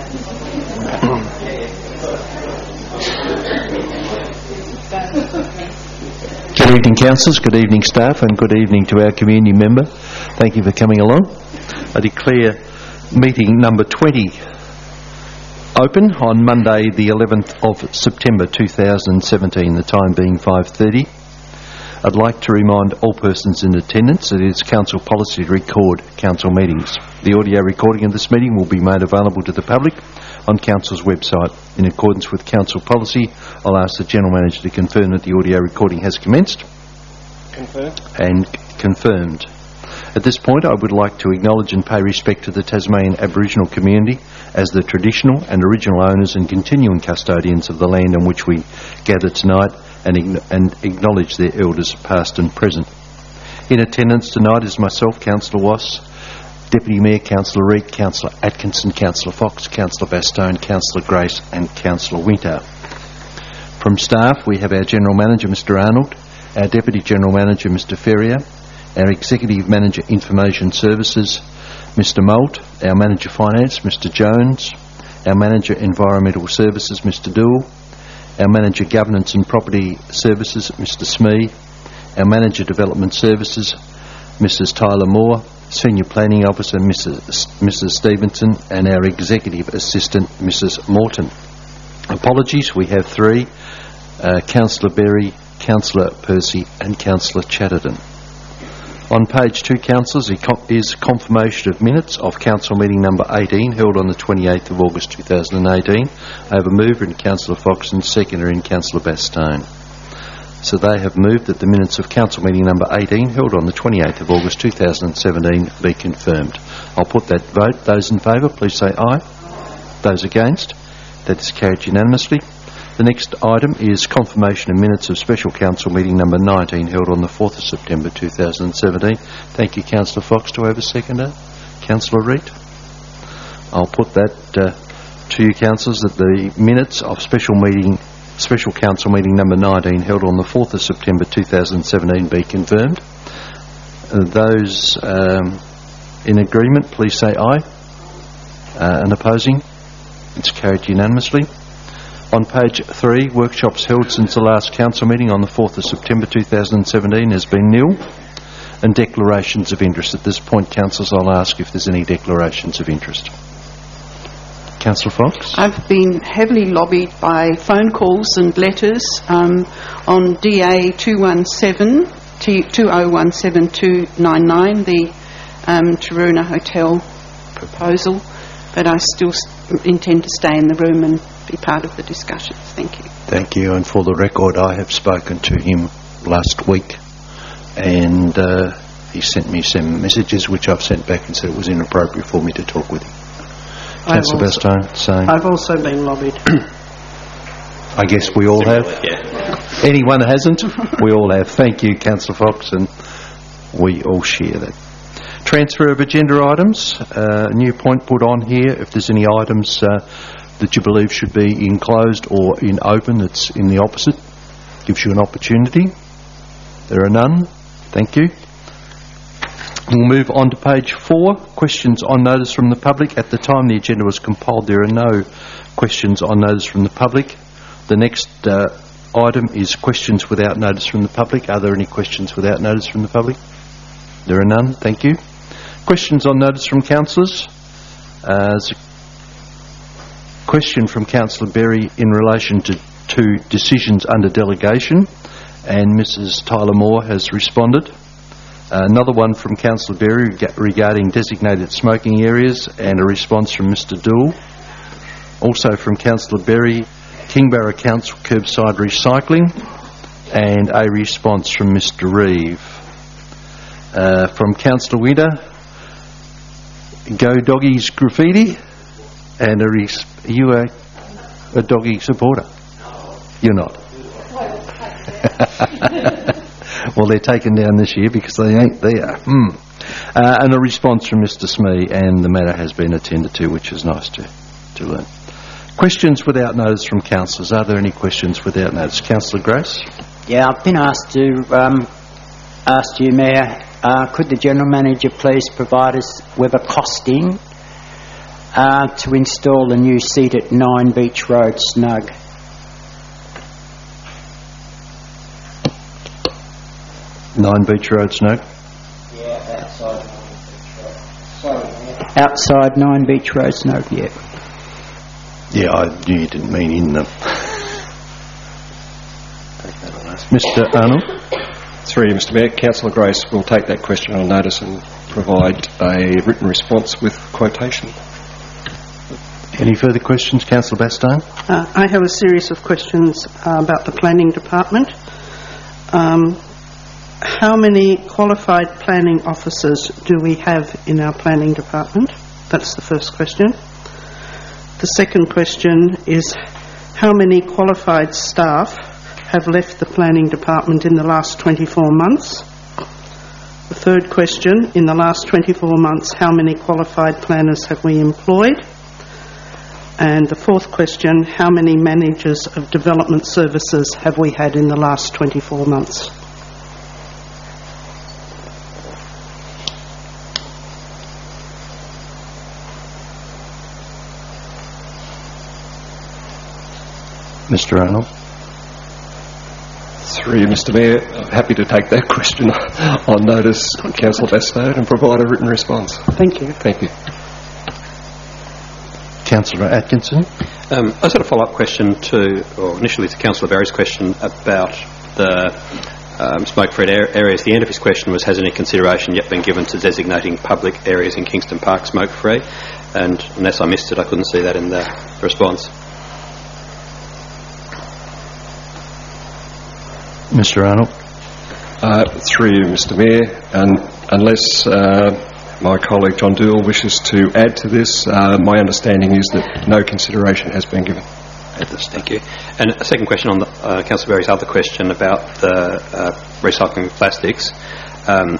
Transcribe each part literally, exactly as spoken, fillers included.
Good evening, councillors, good evening, staff, and good evening to our community member. Thank you for coming along. I declare meeting number twenty open on Monday the eleventh of September two thousand seventeen, the time being five thirty. I'd like to remind all persons in attendance that it is council policy to record council meetings. The audio recording of this meeting will be made available to the public on council's website. In accordance with council policy, I'll ask the General Manager to confirm that the audio recording has commenced. Confirmed. And confirmed. At this point, I would like to acknowledge and pay respect to the Tasmanian Aboriginal community as the traditional and original owners and continuing custodians of the land on which we gather tonight, and, and acknowledge their elders past and present. In attendance tonight is myself, Councillor Wass, Deputy Mayor Councillor Reid, Councillor Atkinson, Councillor Fox, Councillor Bastone, Councillor Grace and Councillor Winter. From staff we have our General Manager Mr Arnold, our Deputy General Manager Mr Ferrier, our Executive Manager Information Services Mr Moult, our Manager Finance Mr Jones, our Manager Environmental Services Mr Dool, our Manager Governance and Property Services Mr Smee, our Manager Development Services Missus Tyler Moore, Senior Planning Officer Missus Missus Stevenson, and our Executive Assistant Missus Morton. Apologies, we have three, uh, Councillor Berry, Councillor Percy and Councillor Chatterton. On page two, councillors, is confirmation of minutes of council meeting number eighteen held on the twenty-eighth of August two thousand eighteen. I have a mover in Councillor Fox and seconder in Councillor Bastone. So they have moved that the minutes of council meeting number eighteen held on the twenty-eighth of August two thousand seventeen be confirmed. I'll put that vote. Those in favour, please say aye. Those against? That is carried unanimously. The next item is confirmation of minutes of special council meeting number nineteen held on the fourth of September two thousand seventeen. Thank you, Councillor Fox. Do I have a seconder? Councillor Reid? I'll put that uh, to you, councillors, that the minutes of special meeting, special council meeting number nineteen held on the fourth of September two thousand seventeen be confirmed. Uh, those um, in agreement, please say aye. Uh, and opposing? It's carried unanimously. On page three, workshops held since the last council meeting on the fourth of September two thousand seventeen has been nil, and declarations of interest. At this point, councillors, I'll ask if there's any declarations of interest. Councillor Fox? I've been heavily lobbied by phone calls and letters um, on D A two one seven, two oh one seven two nine nine, the um, Taruna Hotel proposal, but I still intend to stay in the room and be part of the discussions. Thank you. Thank you. And for the record, I have spoken to him last week, and uh, he sent me some messages which I've sent back and said it was inappropriate for me to talk with him. Councillor Bastone, same. I've also been lobbied. I guess we all have. Yeah. Anyone hasn't? We all have. Thank you, Councillor Fox, and we all share that. Transfer of agenda items. Uh, new point put on here. If there's any items uh, that you believe should be in closed or in open, it's in the opposite. Gives you an opportunity. There are none. Thank you. We'll move on to page four. Questions on notice from the public. At the time the agenda was compiled, there are no questions on notice from the public. The next uh, item is questions without notice from the public. Are there any questions without notice from the public? There are none. Thank you. Questions on notice from councillors. Uh, there's a question from Councillor Berry in relation to, to decisions under delegation, and Missus Tyler Moore has responded. Uh, another one from Councillor Berry regarding designated smoking areas, and a response from Mr Dool. Also from Councillor Berry, Kingborough Council curbside recycling, and a response from Mr Reeve. Uh, from Councillor Winter, Go Doggies Graffiti, and a res- are you a, a doggy supporter? No. You're not? Well, they're taken down this year because they ain't there. Hmm. Uh, and a response from Mr Smee, and the matter has been attended to, which is nice to, to learn. Questions without notice from councillors. Are there any questions without notice? Councillor Grace? Yeah, I've been asked to um, ask you, Mayor, uh, could the General Manager please provide us with a costing uh, to install a new seat at nine Beach Road, Snug. nine Beach Road, Snug. Yeah, outside nine Beach Road. Sorry, yeah. Outside nine Beach Road, Snug, yeah. Yeah, I knew you didn't mean in them. Mister Arnold? Through you, Mister Mayor, Councillor Grace will take that question on notice and provide a written response with quotation. Any further questions, Councillor Bastone? Uh, I have a series of questions uh, about the planning department. Um, how many qualified planning officers do we have in our planning department? That's the first question. The second question is, how many qualified staff have left the planning department in the last twenty-four months? The third question, in the last twenty-four months, how many qualified planners have we employed? And the fourth question, how many managers of development services have we had in the last twenty-four months? Mister Arnold? Through you, Mister Mayor, I'm happy to take that question on notice, Councillor Bastone, and provide a written response. Thank you. Thank you. Councillor Atkinson? Um, I just had a follow-up question to, or initially to Councillor Barry's question about the um, smoke-free areas. The end of his question was, has any consideration yet been given to designating public areas in Kingston Park smoke-free? And unless I missed it, I couldn't see that in the response. Mister Arnold? Uh, through you, Mister Mayor, and unless uh, my colleague John Dool wishes to add to this, uh, my understanding is that no consideration has been given. Thank you. And a second question on the, uh, Councillor Berry's other question about the uh, recycling of plastics. Um,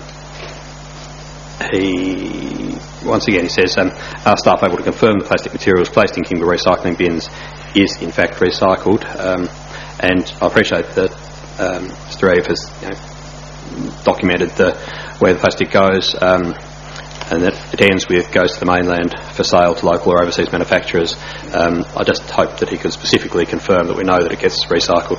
he, once again, he says, um, are staff able to confirm the plastic materials placed in Kimber recycling bins is in fact recycled? Um, and I appreciate that um, Mister Eve has you know, documented the, where the plastic goes, um, and that it ends with goes to the mainland for sale to local or overseas manufacturers. Um, I just hope that he could specifically confirm that we know that it gets recycled.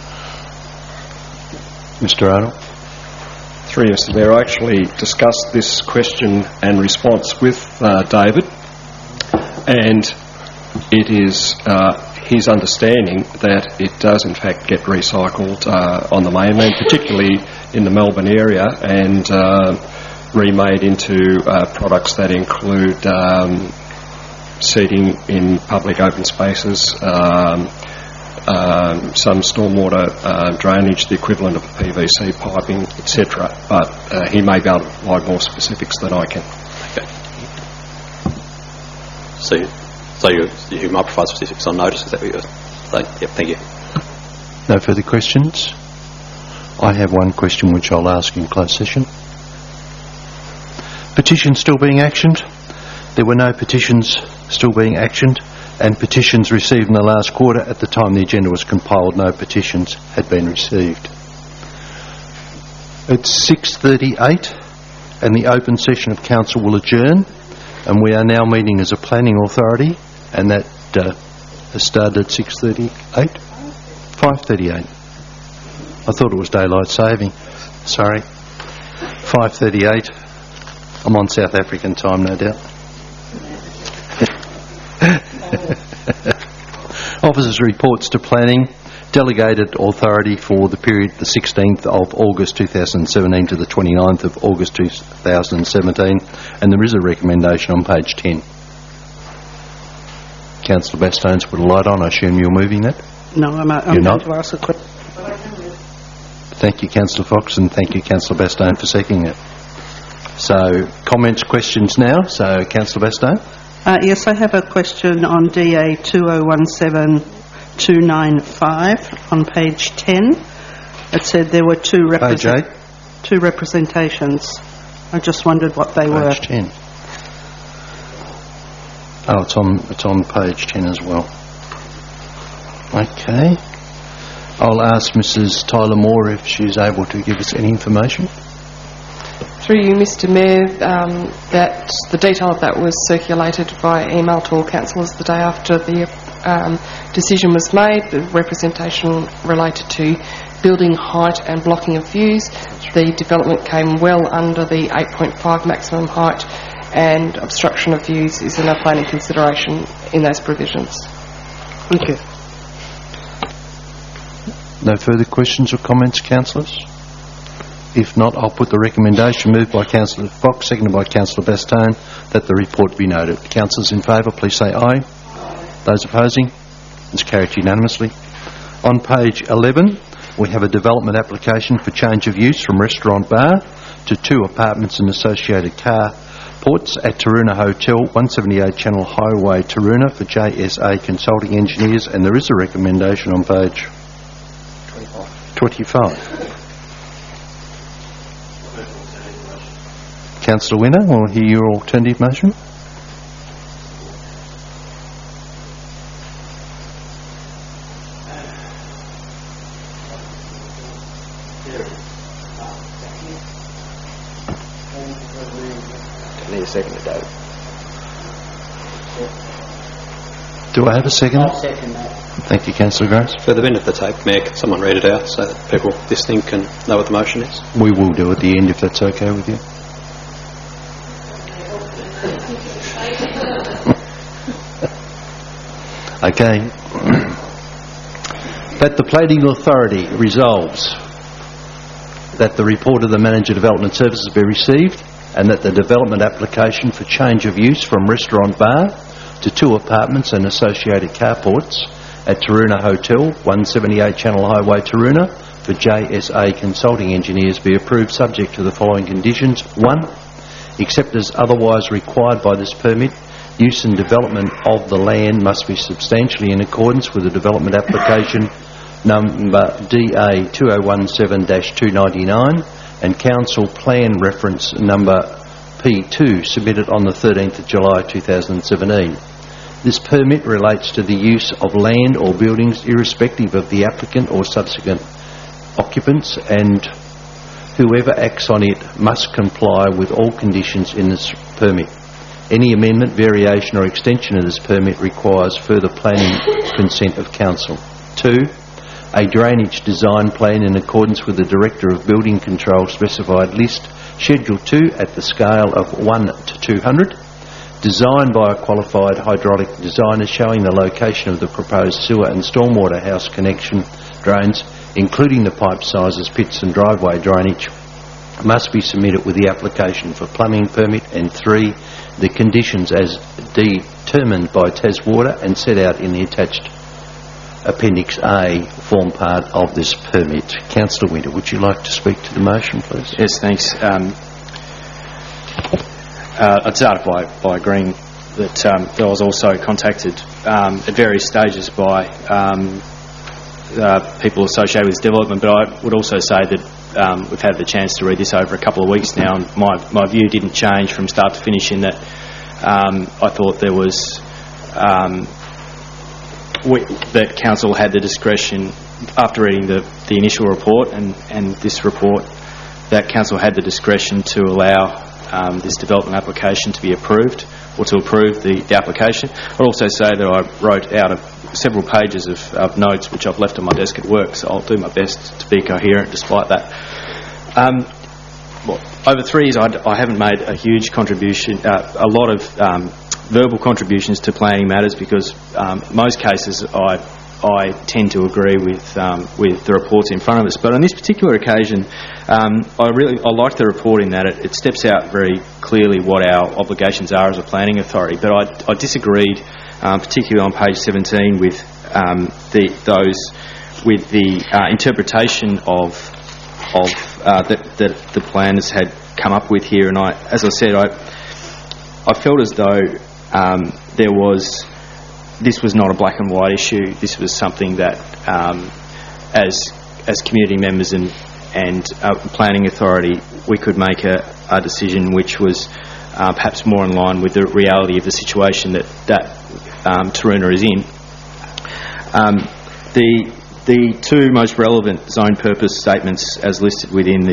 Mister Arnold? Through you, Mister Mayor, I actually discussed this question and response with uh, David, and it is uh, his understanding that it does in fact get recycled uh, on the mainland, particularly in the Melbourne area, and uh, remade into uh, products that include um, seating in public open spaces, um, um, some stormwater uh, drainage, the equivalent of P V C piping, et cetera. But uh, he may be able to provide more specifics than I can. Okay. So, so you, you might provide specifics on notice, is that what you're saying? Yep, thank you. No further questions? I have one question which I'll ask in closed session. Petitions still being actioned? There were no petitions still being actioned, and petitions received in the last quarter. At the time the agenda was compiled, no petitions had been received. It's six thirty-eight and the open session of council will adjourn, and we are now meeting as a planning authority, and that uh, has started at six thirty-eight? five thirty-eight. I thought it was daylight saving. Sorry. five thirty-eight. I'm on South African time, no doubt. Officers' reports to planning. Delegated authority for the period the sixteenth of August two thousand seventeen to the twenty-ninth of August two thousand seventeen, and there is a recommendation on page ten. Councillor Bastone's put a light on. I assume you're moving that? No, I'm, I'm You're going not? to ask a question. Thank you, Councillor Fox, and thank you, Councillor Bastone, for seconding it. So, comments, questions now. So, Councillor Bastone? Uh, yes, I have a question on D A two oh one seven two nine five on page ten. It said there were two, Page eight? two representations. I just wondered what they were. Page ten. Oh, it's on, it's on page ten as well. Okay. I'll ask Missus Tyler Moore if she's able to give us any information. Through you, Mister Mayor, um, that the detail of that was circulated via email to all councillors the day after the um, decision was made. The representation related to building height and blocking of views. The development came well under the eight point five maximum height, and obstruction of views is in our planning consideration in those provisions. Thank you. No further questions or comments, councillors? If not, I'll put the recommendation moved by Councillor Fox, seconded by Councillor Bastone, that the report be noted. Councillors in favour, please say aye. Aye. Those opposing? It's carried unanimously. On page eleven, we have a development application for change of use from restaurant bar to two apartments and associated car ports at Taroona Hotel, one seventy-eight Channel Highway, Taroona, for J S A Consulting Engineers, and there is a recommendation on page twenty-five. Councillor Winner, we'll hear your alternative motion. I need a second to David. Do I have a second? I'll second that. Thank you, Councillor Grace. For the benefit of the tape, Mayor, can someone read it out so that people listening can know what the motion is? We will do at the end if that's okay with you. Okay. That the Planning Authority resolves that the report of the Manager Development Services be received, and that the development application for change of use from restaurant bar to two apartments and associated carports at Taroona Hotel, one seventy-eight Channel Highway, Taroona, for J S A Consulting Engineers be approved subject to the following conditions. One, except as otherwise required by this permit, use and development of the land must be substantially in accordance with the development application number D A two oh one seven dash two ninety-nine and council plan reference number P two submitted on the thirteenth of July two thousand seventeen. This permit relates to the use of land or buildings irrespective of the applicant or subsequent occupants, and whoever acts on it must comply with all conditions in this permit. Any amendment, variation or extension of this permit requires further planning consent of council. Two, a drainage design plan in accordance with the Director of Building Control specified list, Schedule two at the scale of one to two hundred, designed by a qualified hydraulic designer showing the location of the proposed sewer and stormwater house connection drains, including the pipe sizes, pits and driveway drainage, must be submitted with the application for plumbing permit. And three, the conditions as determined by TasWater and set out in the attached Appendix A form part of this permit. Councillor Winter, would you like to speak to the motion, please? Yes, thanks. Um, uh, I'd start by, by agreeing that, um, that I was also contacted um, at various stages by um, uh, people associated with this development, but I would also say that Um, we've had the chance to read this over a couple of weeks now, and my, my view didn't change from start to finish in that um, I thought there was um, we, that council had the discretion, after reading the, the initial report and, and this report, that council had the discretion to allow um, this development application to be approved, or to approve the, the application. I'd also say that I wrote out a, several pages of, of notes which I've left on my desk at work, so I'll do my best to be coherent despite that. Um, well, over three years I, I haven't made a huge contribution, uh, a lot of um, verbal contributions to planning matters, because um, most cases I I tend to agree with um, with the reports in front of us. But on this particular occasion, um, I really I like the report in that it, it steps out very clearly what our obligations are as a planning authority. But I, I disagreed, um, particularly on page seventeen, with um, the those with the uh, interpretation of of uh, that that the planners had come up with here. And I, as I said, I I felt as though um, there was. This was not a black and white issue. This was something that, um, as as community members and and uh, planning authority, we could make a, a decision which was uh, perhaps more in line with the reality of the situation that that um, Taroona is in. Um, the the two most relevant zone purpose statements, as listed within the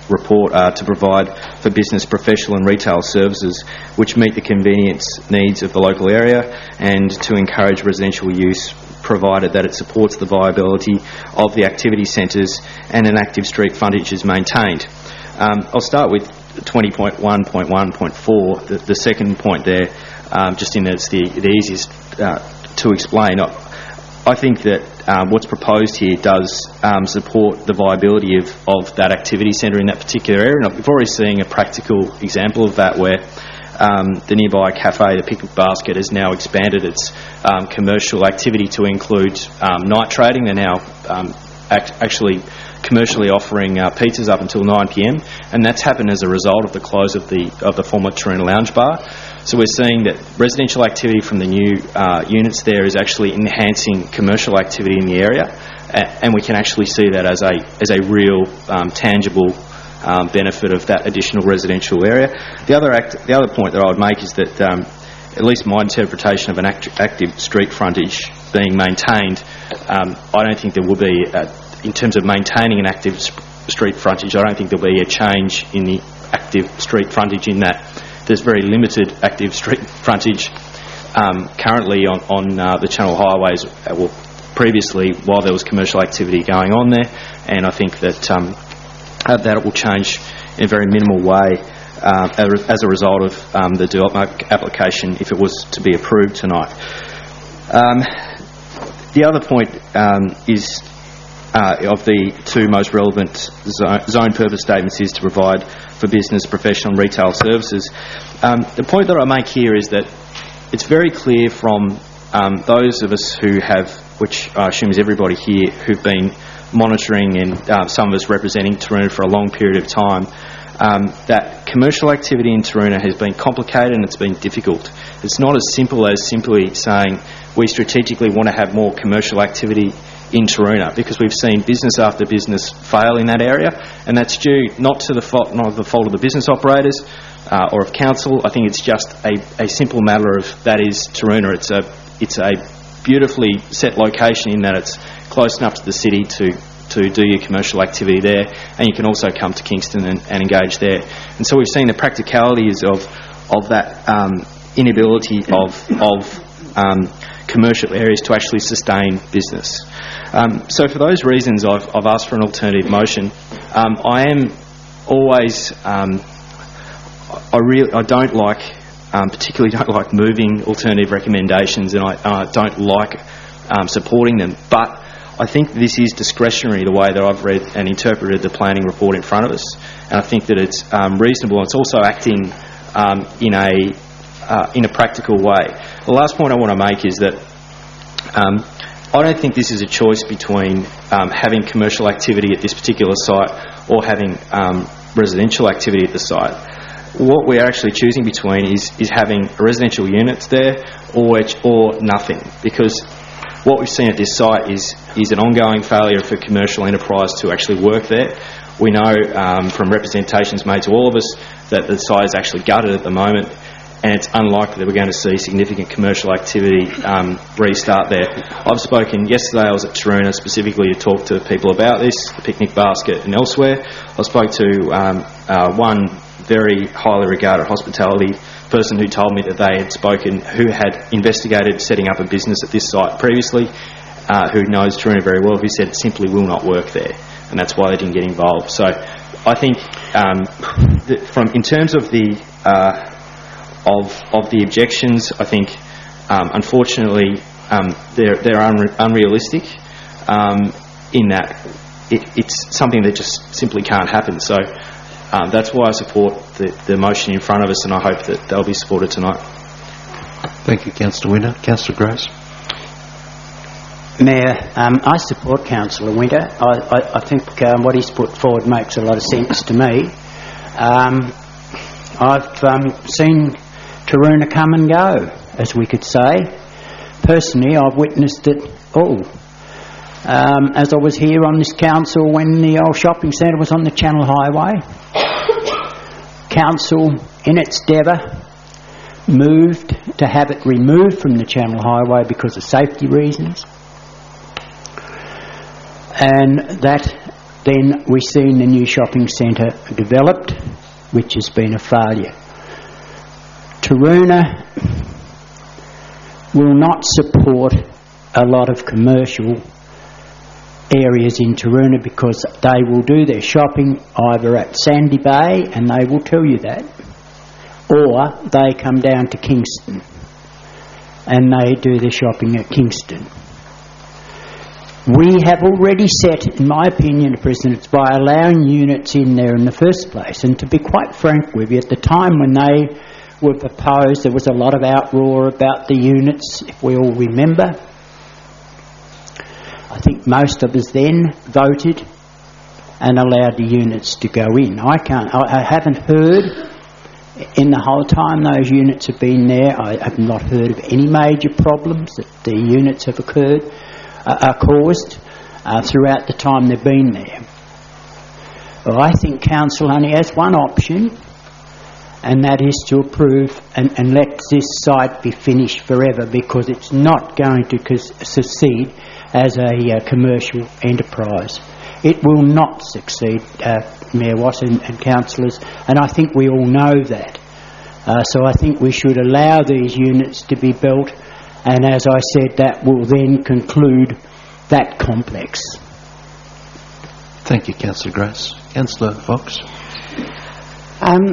report are to provide for business, professional and retail services which meet the convenience needs of the local area, and to encourage residential use provided that it supports the viability of the activity centres and an active street frontage is maintained. Um, I'll start with twenty point one point one point four, the, the second point there, um, just in that it's the, the easiest uh, to explain. I, I think that um, what's proposed here does um, support the viability of, of that activity centre in that particular area, and we've already seen a practical example of that where um, the nearby cafe, the Picnic Basket, has now expanded its um, commercial activity to include um, night trading. They're now um, act- actually commercially offering uh, pizzas up until nine p m, and that's happened as a result of the close of the of the former Taroona Lounge Bar. So we're seeing that residential activity from the new uh, units there is actually enhancing commercial activity in the area, a- and we can actually see that as a as a real um, tangible um, benefit of that additional residential area. The other act- the other point that I would make is that um, at least my interpretation of an act- active street frontage being maintained, um, I don't think there will be a, in terms of maintaining an active sp- street frontage, I don't think there'll be a change in the active street frontage in that there's very limited active street frontage um, currently on, on uh, the Channel Highways, uh, well, previously while there was commercial activity going on there, and I think that um, uh, that it will change in a very minimal way uh, as a result of um, the development application if it was to be approved tonight. Um, the other point um, is Uh, of the two most relevant zone, zone purpose statements is to provide for business, professional and retail services. Um, the point that I make here is that it's very clear from um, those of us who have, which I assume is everybody here, who've been monitoring and uh, some of us representing Taroona for a long period of time, um, that commercial activity in Taroona has been complicated and it's been difficult. It's not as simple as simply saying we strategically want to have more commercial activity in Taroona, because we've seen business after business fail in that area, and that's due not to the fault, not the fault of the business operators uh, or of council. I think it's just a, a simple matter of that is Taroona. It's a it's a beautifully set location in that it's close enough to the city to to do your commercial activity there, and you can also come to Kingston and, and engage there. And so we've seen the practicalities of of that um, inability of of um, commercial areas to actually sustain business. Um, so for those reasons, I've, I've asked for an alternative motion. Um, I am always, um, I really, I don't like, um, particularly don't like moving alternative recommendations, and I uh, don't like um, supporting them. But I think this is discretionary, the way that I've read and interpreted the planning report in front of us, and I think that it's um, reasonable. It's also acting um, in a uh, in a practical way. The last point I want to make is that um, I don't think this is a choice between um, having commercial activity at this particular site or having um, residential activity at the site. What we're actually choosing between is, is having residential units there or or nothing, because what we've seen at this site is is an ongoing failure for commercial enterprise to actually work there. We know um, from representations made to all of us that the site is actually gutted at the moment, and it's unlikely that we're going to see significant commercial activity um, restart there. I've spoken yesterday, I was at Taroona specifically to talk to people about this, the Picnic Basket and elsewhere. I spoke to um, uh, one very highly regarded hospitality person who told me that they had spoken, who had investigated setting up a business at this site previously, uh, who knows Taroona very well, who said it simply will not work there, and that's why they didn't get involved. So I think um, that from in terms of the uh, Of, of the objections, I think, um, unfortunately, um, they're, they're unre- unrealistic um, in that it, it's something that just simply can't happen. So um, that's why I support the, the motion in front of us, and I hope that they'll be supported tonight. Thank you, Councillor Winter. Councillor Grace. Mayor, um, I support Councillor Winter. I, I, I think um, what he's put forward makes a lot of sense to me. Um, I've um, seen Taroona come and go, as we could say. Personally, I've witnessed it all. Um, as I was here on this council when the old shopping centre was on the Channel Highway, council, in its endeavour, moved to have it removed from the Channel Highway because of safety reasons, and that then we've seen the new shopping centre developed, which has been a failure. Taroona will not support a lot of commercial areas in Taroona because they will do their shopping either at Sandy Bay, and they will tell you that, or they come down to Kingston and they do their shopping at Kingston. We have already set, in my opinion, precedents by allowing units in there in the first place. And to be quite frank with you, at the time when they were proposed, there was a lot of outroar about the units, if we all remember. I think most of us then voted and allowed the units to go in. I can't, I, I haven't heard in the whole time those units have been there, I have not heard of any major problems that the units have occurred, uh, are caused uh, throughout the time they've been there. Well, I think Council only has one option, and that is to approve and, and let this site be finished forever, because it's not going to succeed as a uh, commercial enterprise. It will not succeed, uh, Mayor Watt and, and councillors, and I think we all know that. Uh, so I think we should allow these units to be built, and as I said, that will then conclude that complex. Thank you, Councillor Grace. Councillor Fox. Um,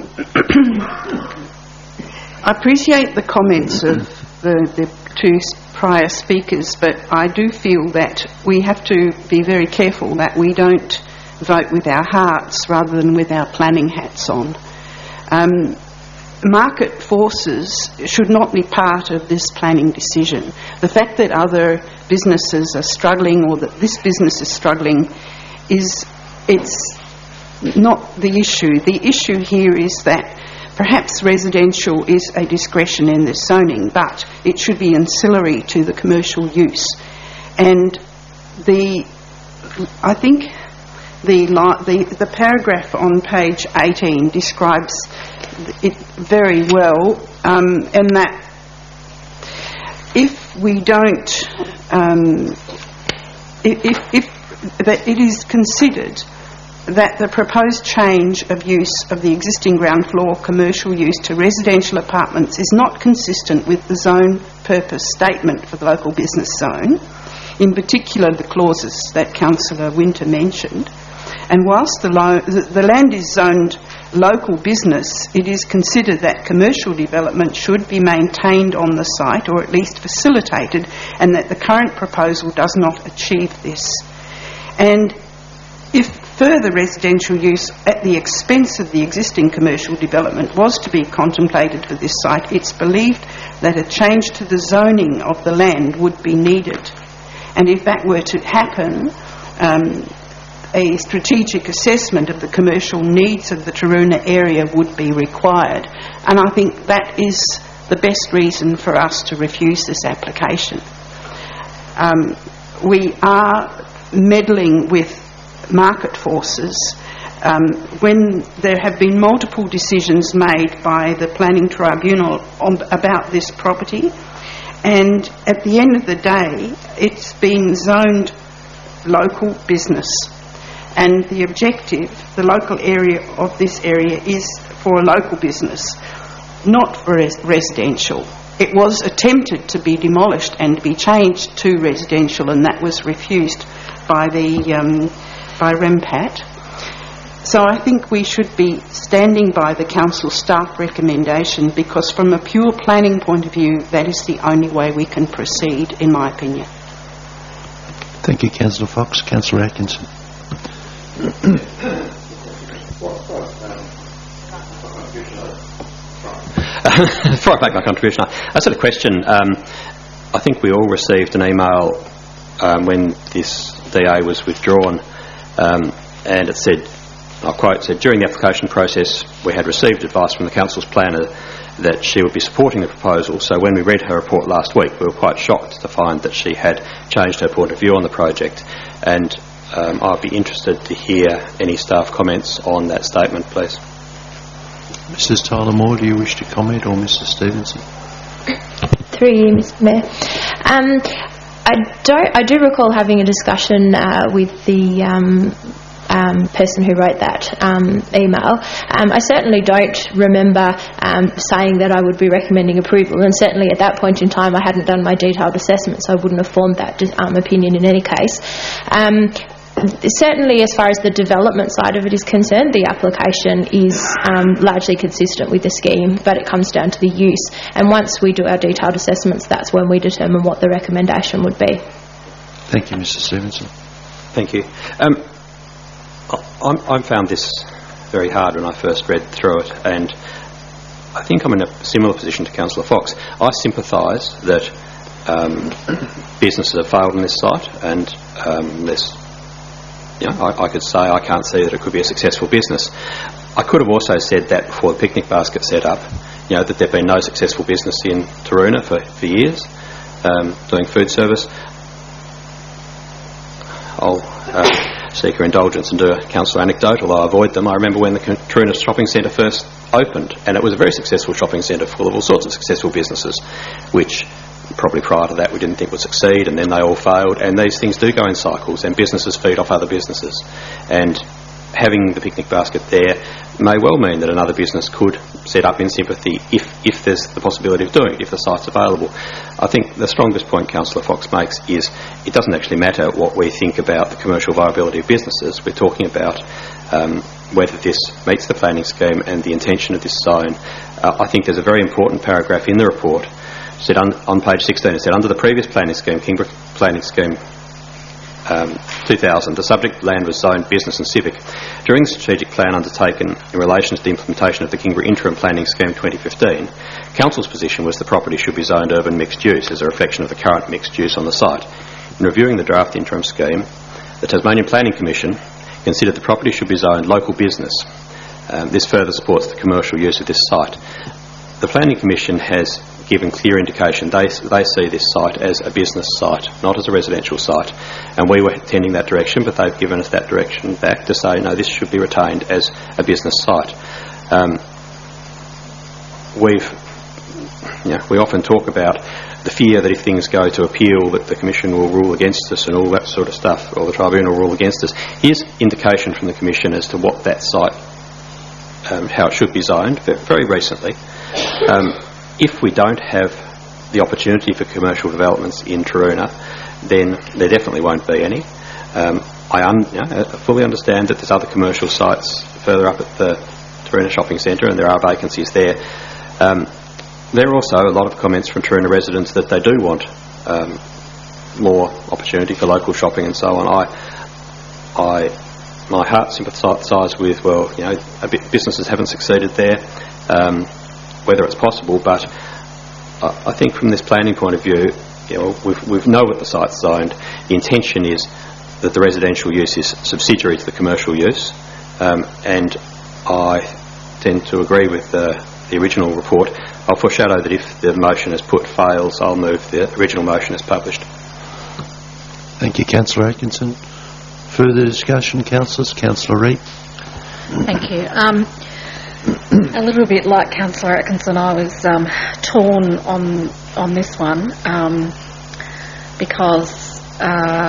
I appreciate the comments of the, the two prior speakers, but I do feel that we have to be very careful that we don't vote with our hearts rather than with our planning hats on. Um, market forces should not be part of this planning decision. The fact that other businesses are struggling, or that this business is struggling, is it's not the issue. The issue here is that perhaps residential is a discretion in this zoning, but it should be ancillary to the commercial use. And the, I think the, the, the paragraph on page eighteen describes it very well, um, in that if we don't, um, if, if that it is considered that the proposed change of use of the existing ground floor commercial use to residential apartments is not consistent with the zone purpose statement for the local business zone, in particular the clauses that Councillor Winter mentioned. And whilst the, lo- the, the land is zoned local business, it is considered that commercial development should be maintained on the site, or at least facilitated, and that the current proposal does not achieve this. And if further residential use at the expense of the existing commercial development was to be contemplated for this site, it's believed that a change to the zoning of the land would be needed. And if that were to happen, um, a strategic assessment of the commercial needs of the Taroona area would be required. And I think that is the best reason for us to refuse this application. Um, we are meddling with market forces um, when there have been multiple decisions made by the planning tribunal on, about this property, and at the end of the day it's been zoned local business, and the objective, the local area of this area, is for a local business, not for res- residential. It was attempted to be demolished and be changed to residential, and that was refused by the um, by REMPAT. So I think we should be standing by the council staff recommendation, because from a pure planning point of view, that is the only way we can proceed, in my opinion. Thank you, Councillor Fox. Councillor Atkinson. Before I make my contribution, I just had a question. Um, I think we all received an email um, when this D A was withdrawn, um, and it said, I'll quote, said, during the application process we had received advice from the council's planner that she would be supporting the proposal, so when we read her report last week we were quite shocked to find that she had changed her point of view on the project. And um, I'd be interested to hear any staff comments on that statement, please. Missus Tyler Moore, do you wish to comment, or Missus Stevenson? Through you, Mister Mayor. Um, I don't. I do recall having a discussion uh, with the um, um, person who wrote that um, email. Um, I certainly don't remember um, saying that I would be recommending approval, and certainly at that point in time I hadn't done my detailed assessment, so I wouldn't have formed that um, opinion in any case. Um, Certainly, as far as the development side of it is concerned, the application is um, largely consistent with the scheme, but it comes down to the use. And once we do our detailed assessments, that's when we determine what the recommendation would be. Thank you, Mister Stevenson. Thank you. Um, I, I found this very hard when I first read through it, and I think I'm in a similar position to Councillor Fox. I sympathise that um, businesses have failed on this site, and um, there's You know, I, I could say I can't see that it could be a successful business. I could have also said that before the picnic basket set up, you know, that there'd been no successful business in Taroona for, for years um, doing food service. I'll uh, seek your indulgence and do a council anecdote, although I avoid them. I remember when the Taroona Shopping Centre first opened, and it was a very successful shopping centre full of all sorts of successful businesses, which probably prior to that we didn't think would succeed, and then they all failed, and these things do go in cycles, and businesses feed off other businesses, and having the picnic basket there may well mean that another business could set up in sympathy if, if there's the possibility of doing it, if the site's available. I think the strongest point Councillor Fox makes is it doesn't actually matter what we think about the commercial viability of businesses. We're talking about um, whether this meets the planning scheme and the intention of this zone. Uh, I think there's a very important paragraph in the report. Said on, on page sixteen, it said, under the previous planning scheme, Kingbrook Planning Scheme um, two thousand, the subject land was zoned business and civic. During the strategic plan undertaken in relation to the implementation of the Kingbrook Interim Planning Scheme twenty fifteen, Council's position was the property should be zoned urban mixed use as a reflection of the current mixed use on the site. In reviewing the draft interim scheme, the Tasmanian Planning Commission considered the property should be zoned local business. Um, this further supports the commercial use of this site. The Planning Commission has given clear indication they, they see this site as a business site, not as a residential site, and we were tending that direction, but they've given us that direction back to say no, this should be retained as a business site. Um, we've, you know, we often talk about the fear that if things go to appeal that the Commission will rule against us and all that sort of stuff, or the Tribunal will rule against us. Here's indication from the Commission as to what that site, um, how it should be zoned very recently. Um, If we don't have the opportunity for commercial developments in Taroona, then there definitely won't be any. Um, I, un, you know, I fully understand that there's other commercial sites further up at the Taroona Shopping Centre, and there are vacancies there. Um, there are also a lot of comments from Taroona residents that they do want um, more opportunity for local shopping and so on. I, I, my heart sympathises with, well, you know, a bit, businesses haven't succeeded there. Um, whether it's possible, but I think from this planning point of view, you know, we've, we know what the site's zoned. The intention is that the residential use is subsidiary to the commercial use, um, and I tend to agree with the, the original report. I'll foreshadow that if the motion as put fails, I'll move the original motion as published. Thank you, Councillor Atkinson. Further discussion, councillors? Councillor Reid. Thank you. Um, A little bit like Councillor Atkinson, I was um, torn on on this one um, because uh,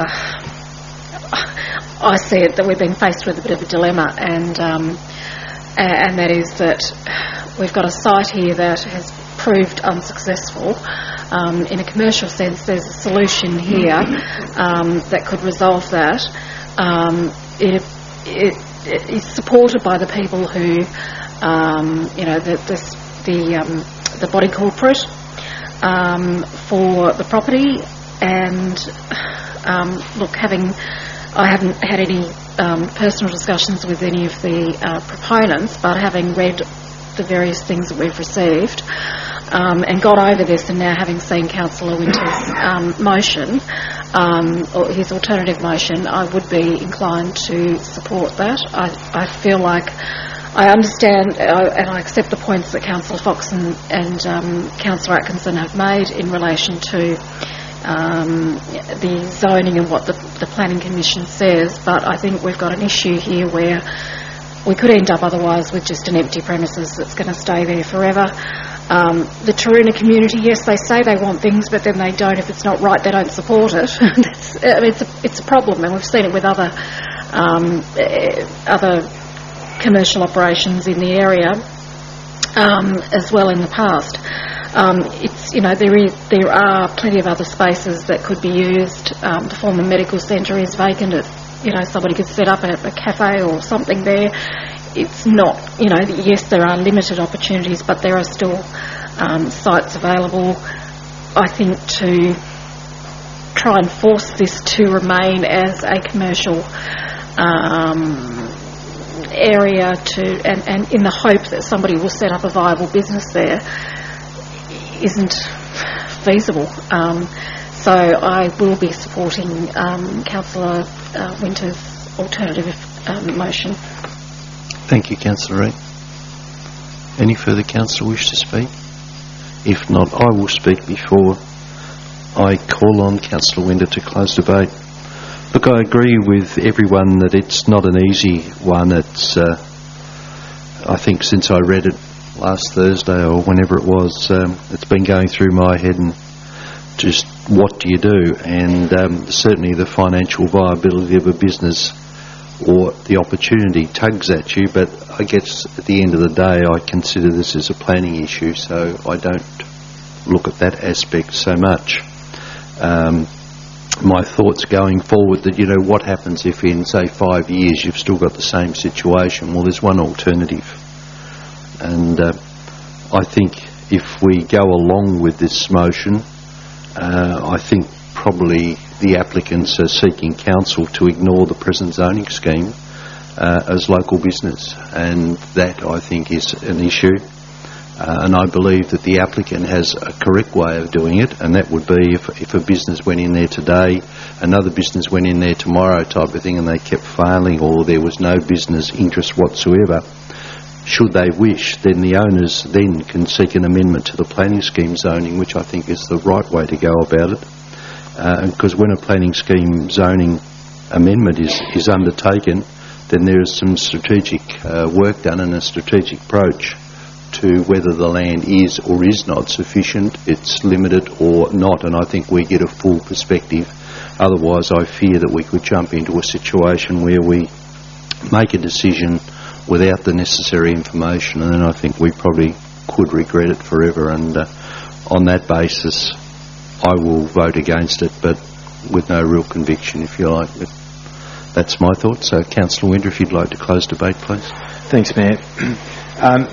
I see it that we've been faced with a bit of a dilemma, and um, and that is that we've got a site here that has proved unsuccessful. Um, in a commercial sense, there's a solution here um, that could resolve that. Um, it, it, it is supported by the people who. Um, you know, the the the, um, the body corporate um, for the property, and um, look, having I haven't had any um, personal discussions with any of the uh, proponents, but having read the various things that we've received um, and got over this, and now having seen Councillor Winter's um, motion, um, or his alternative motion, I would be inclined to support that. I, I feel like I understand uh, and I accept the points that Councillor Fox and, and um, Councillor Atkinson have made in relation to um, the zoning and what the, the Planning Commission says, but I think we've got an issue here where we could end up otherwise with just an empty premises that's going to stay there forever. Um, the Taroona community, yes, they say they want things, but then they don't. If it's not right, they don't support it. That's, I mean, it's, a, it's a problem, and we've seen it with other um, uh, other commercial operations in the area um, as well in the past. Um, it's, you know, there is there are plenty of other spaces that could be used. Um, the former medical centre is vacant. It, you know, somebody could set up a, a cafe or something there. It's not, you know, yes, there are limited opportunities, but there are still um, sites available, I think, to try and force this to remain as a commercial um, area to, and, and in the hope that somebody will set up a viable business there isn't feasible. Um, so I will be supporting um, Councillor uh, Winter's alternative um, motion. Thank you, Councillor Reid. Any further councillor wish to speak? If not, I will speak before I call on Councillor Winter to close debate. Look, I agree with everyone that it's not an easy one. It's, uh, I think since I read it last Thursday or whenever it was, um, it's been going through my head and just what do you do? And um, certainly the financial viability of a business or the opportunity tugs at you, but I guess at the end of the day I consider this as a planning issue, so I don't look at that aspect so much. Um, my thoughts going forward that, you know, what happens if in, say, five years you've still got the same situation? Well, there's one alternative. And uh, I think if we go along with this motion, uh, I think probably the applicants are seeking council to ignore the present zoning scheme uh, as local business. And that, I think, is an issue. Uh, and I believe that the applicant has a correct way of doing it, and that would be if, if a business went in there today, another business went in there tomorrow type of thing, and they kept failing, or there was no business interest whatsoever. Should they wish, then the owners then can seek an amendment to the planning scheme zoning, which I think is the right way to go about it. Because uh, when a planning scheme zoning amendment is, is undertaken, then there is some strategic uh, work done and a strategic approach to whether the land is or is not sufficient, it's limited or not, and I think we get a full perspective. Otherwise, I fear that we could jump into a situation where we make a decision without the necessary information, and then I think we probably could regret it forever. And uh, on that basis, I will vote against it, but with no real conviction, if you like. But that's my thoughts. So, Councillor Winter, if you'd like to close debate, please. Thanks, Mayor. um,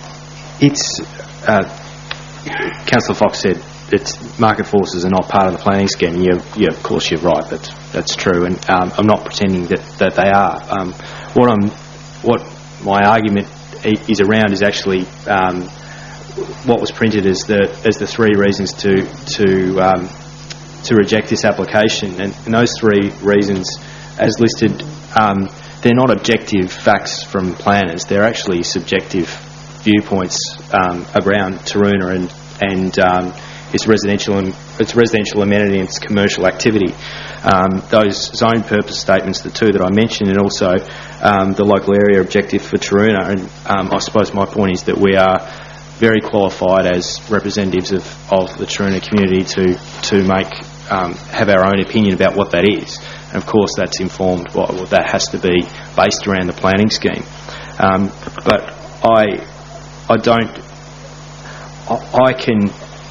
It's, uh, Councillor Fox said it's market forces are not part of the planning scheme. Yeah, yeah, of course you're right. That's that's true, and um, I'm not pretending that, that they are. Um, what I'm, what my argument is around is actually um, what was printed as the as the three reasons to to um, to reject this application, and, and those three reasons, as listed, um, they're not objective facts from planners. They're actually subjective viewpoints um, around Taroona and and um, its residential and its residential amenity and its commercial activity. Um, those zone purpose statements, the two that I mentioned, and also um, the local area objective for Taroona. And um, I suppose my point is that we are very qualified as representatives of, of the Taroona community to to make um, have our own opinion about what that is. And of course, that's informed by well, that has to be based around the planning scheme. Um, but I. I don't. I, I can.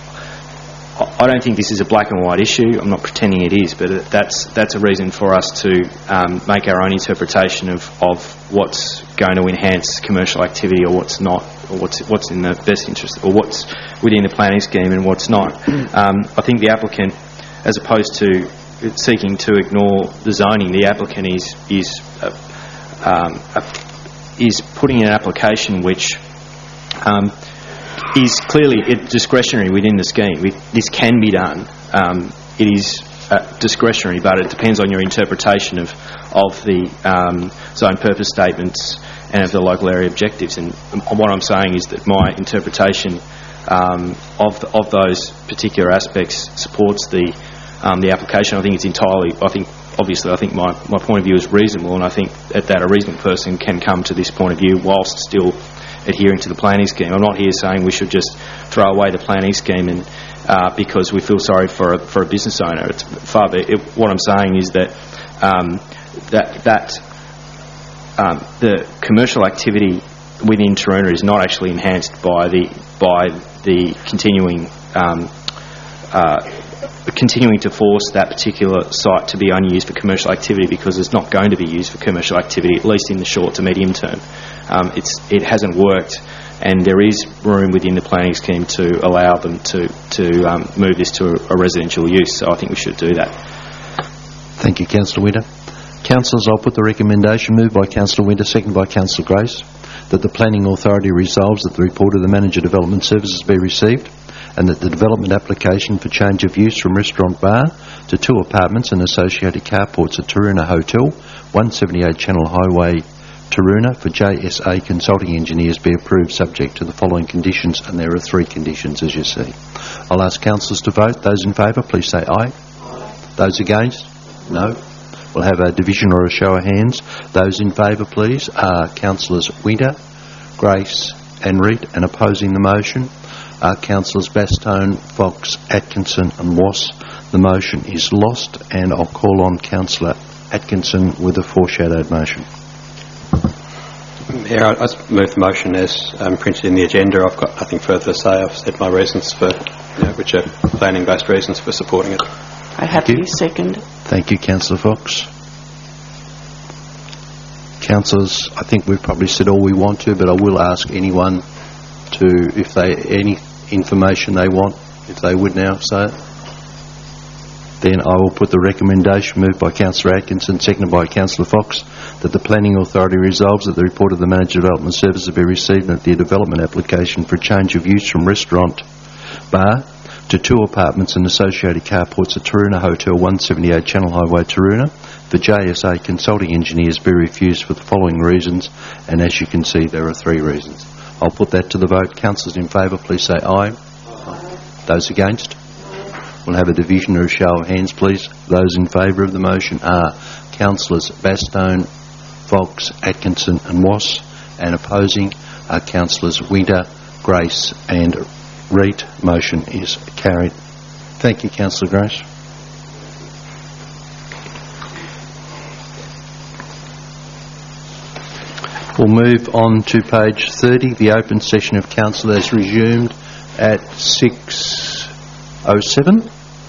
I don't think this is a black and white issue. I'm not pretending it is, but that's that's a reason for us to um, make our own interpretation of, of what's going to enhance commercial activity or what's not, or what's what's in the best interest, or what's within the planning scheme and what's not. Um, I think the applicant, as opposed to seeking to ignore the zoning, the applicant is is uh, um, uh, is putting in an application which. Um, is clearly it discretionary within the scheme. It, this can be done. Um, it is uh, discretionary, but it depends on your interpretation of of the um, zone purpose statements and of the local area objectives. And what I'm saying is that my interpretation um, of the, of those particular aspects supports the um, the application. I think it's entirely. I think obviously I think my, my point of view is reasonable, and I think that, that a reasonable person can come to this point of view whilst still adhering to the planning scheme. I'm not here saying we should just throw away the planning scheme and uh, because we feel sorry for a, for a business owner. It's far. It, what I'm saying is that um, that that um, the commercial activity within Taroona is not actually enhanced by the by the continuing um, uh, continuing to force that particular site to be unused for commercial activity, because it's not going to be used for commercial activity, at least in the short to medium term. Um, it's it hasn't worked, and there is room within the planning scheme to allow them to to um, move this to a, a residential use. So I think we should do that. Thank you, Councillor Winter. Councillors, I'll put the recommendation moved by Councillor Winter, seconded by Councillor Grace, that the Planning Authority resolves that the report of the Manager Development Services be received, and that the development application for change of use from restaurant bar to two apartments and associated carports at Taroona Hotel, one seventy-eight Channel Highway, Taroona, for J S A Consulting Engineers be approved subject to the following conditions, and there are three conditions, as you see. I'll ask councillors to vote. Those in favour, please say aye. Aye. Those against? No. We'll have a division or a show of hands. Those in favour, please, are Councillors Winter, Grace and Reid, and opposing the motion are Councillors Bastone, Fox, Atkinson and Wass. The motion is lost, and I'll call on Councillor Atkinson with a foreshadowed motion. Mayor, I move the motion as um, printed in the agenda. I've got nothing further to say. I've said my reasons for, you know, which are planning-based reasons for supporting it. I happily second. Thank you, Councillor Fox. Councillors, I think we've probably said all we want to, but I will ask anyone to, if they any information they want, if they would now say it. Then I will put the recommendation moved by Councillor Atkinson, seconded by Councillor Fox, that the Planning Authority resolves that the report of the Manager Development Services be received, and that the development application for change of use from restaurant bar to two apartments and associated carports at Taroona Hotel, one seventy-eight Channel Highway, Taroona, for J S A Consulting Engineers be refused for the following reasons, and as you can see, there are three reasons. I'll put that to the vote. Councillors in favour, please say aye. Aye. Those against? We'll have a division or a show of hands, please. Those in favour of the motion are Councillors Bastone, Fox, Atkinson and Wass, and opposing are Councillors Winter, Grace and Reid. Motion is carried. Thank you, Councillor Grace. We'll move on to page thirty. The open session of council has resumed at six oh seven,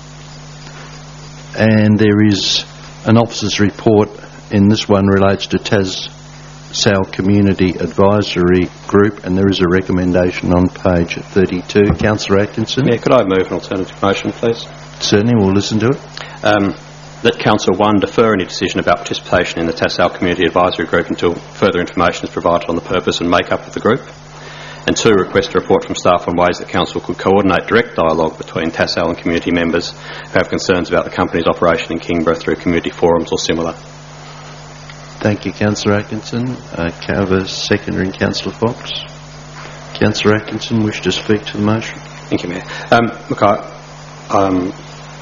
and there is an officer's report, and this one relates to TasSal Community Advisory Group, and there is a recommendation on page thirty-two. Councillor Atkinson. Yeah, could I move an alternative motion, please? Certainly, we'll listen to it. Um, That Council one defer any decision about participation in the TasSal Community Advisory Group until further information is provided on the purpose and make-up of the group. And two, request a report from staff on ways that Council could coordinate direct dialogue between TasSal and community members who have concerns about the company's operation in Kingborough through community forums or similar. Thank you, Councillor Atkinson. Uh, Cover secondary and Councillor Fox. Councillor Atkinson, wish to speak to the motion? Thank you, Mayor. Um, look, I... Um,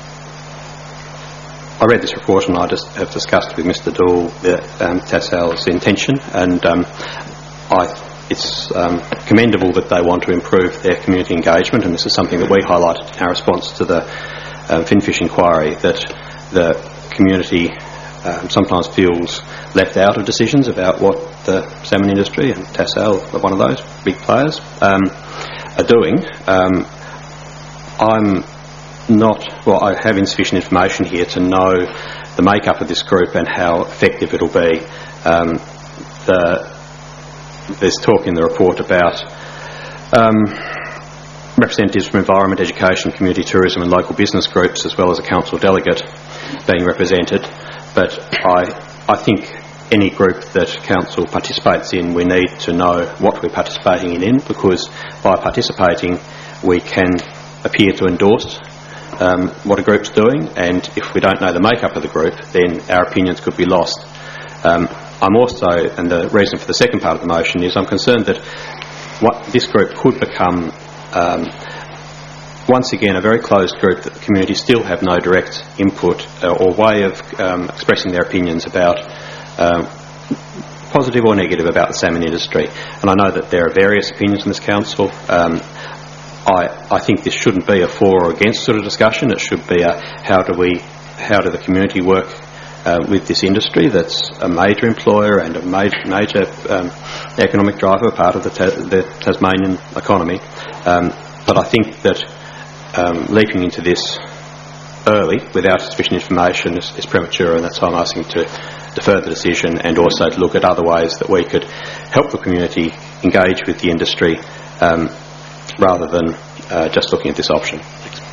I read this report and I just have discussed with Mr Dool the um, TasSal's intention, and um, I, it's um, commendable that they want to improve their community engagement, and this is something that we highlighted in our response to the um, Finfish inquiry, that the community um, sometimes feels left out of decisions about what the salmon industry, and TasSal, one of those big players, um, are doing. Um, I'm not, well, I have insufficient information here to know the makeup of this group and how effective it'll be. Um, the, there's talk in the report about um, representatives from environment, education, community tourism and local business groups, as well as a council delegate being represented. But I, I think any group that council participates in, we need to know what we're participating in, because by participating we can appear to endorse Um, what a group's doing, and if we don't know the makeup of the group, then our opinions could be lost. Um, I'm also, and the reason for the second part of the motion is I'm concerned that what this group could become, um, once again, a very closed group that the community still have no direct input uh, or way of um, expressing their opinions about, um, positive or negative, about the salmon industry. And I know that there are various opinions in this council. Um, I, I think this shouldn't be a for or against sort of discussion. It should be a how do we, how do the community work uh, with this industry that's a major employer and a major, major um, economic driver, part of the, ta- the Tasmanian economy. Um, but I think that um, leaping into this early without sufficient information is, is premature, and that's why I'm asking to defer the decision and also to look at other ways that we could help the community engage with the industry um, rather than uh, just looking at this option.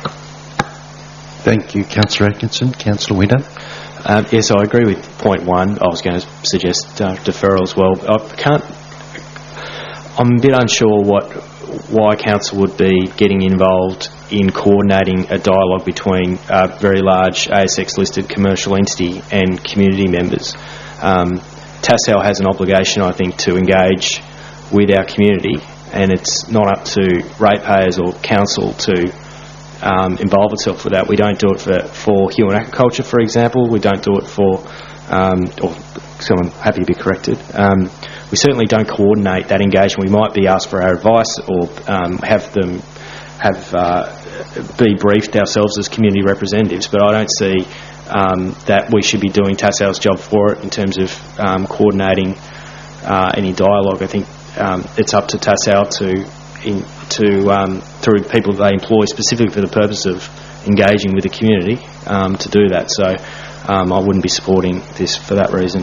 Thank you, Councillor Atkinson. Councillor Winter. Um, yes, I agree with point one. I was going to suggest uh, deferral as well. I can't. I'm a bit unsure what why council would be getting involved in coordinating a dialogue between a very large A S X-listed commercial entity and community members. Um, Tassal has an obligation, I think, to engage with our community, and it's not up to ratepayers or council to Um, involve itself with that. We don't do it for, for human agriculture, for example. We don't do it for, um, or so I'm happy to be corrected. Um, we certainly don't coordinate that engagement. We might be asked for our advice or um, have them have uh, be briefed ourselves as community representatives, but I don't see um, that we should be doing Tassal's job for it in terms of um, coordinating uh, any dialogue. I think um, it's up to Tassal to in, to um, through people that they employ specifically for the purpose of engaging with the community um, to do that. So um, I wouldn't be supporting this for that reason.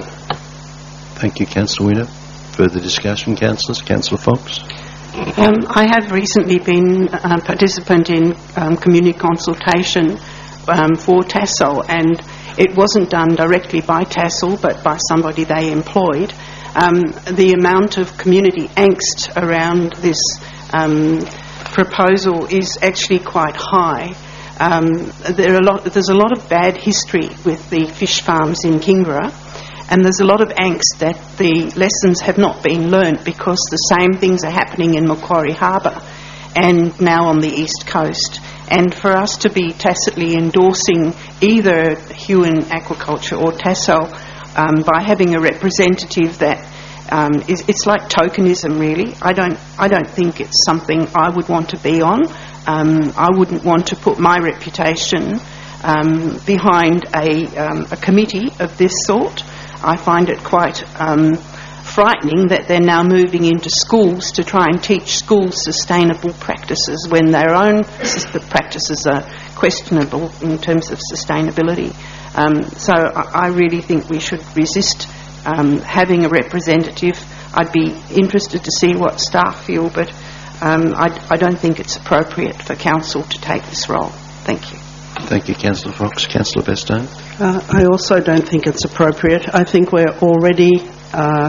Thank you, Councillor Winter. Further discussion, councillors? Councillor Fox. Um, I have recently been a participant in um, community consultation um, for Tassal, and it wasn't done directly by Tassal but by somebody they employed. Um, the amount of community angst around this um, proposal is actually quite high. Um, there are a lot, there's a lot of bad history with the fish farms in Kingra, and there's a lot of angst that the lessons have not been learnt because the same things are happening in Macquarie Harbour and now on the East Coast. And for us to be tacitly endorsing either Huon Aquaculture or Tassal um, by having a representative that um, is, it's like tokenism, really. I don't, I don't think it's something I would want to be on. Um, I wouldn't want to put my reputation um, behind a, um, a committee of this sort. I find it quite um, frightening that they're now moving into schools to try and teach schools sustainable practices when their own practices are questionable in terms of sustainability. Um, so I, I really think we should resist um, having a representative. I'd be interested to see what staff feel, but um, I, I don't think it's appropriate for council to take this role. Thank you. Thank you, Councillor Fox. Councillor Bairstow. Uh, I also don't think it's appropriate. I think we're already uh,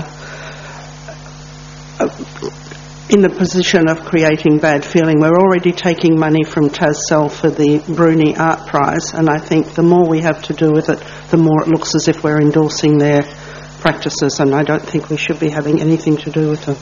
in the position of creating bad feeling. We're already taking money from Tassal for the Bruni Art Prize, and I think the more we have to do with it, the more it looks as if we're endorsing their practices, and I don't think we should be having anything to do with them.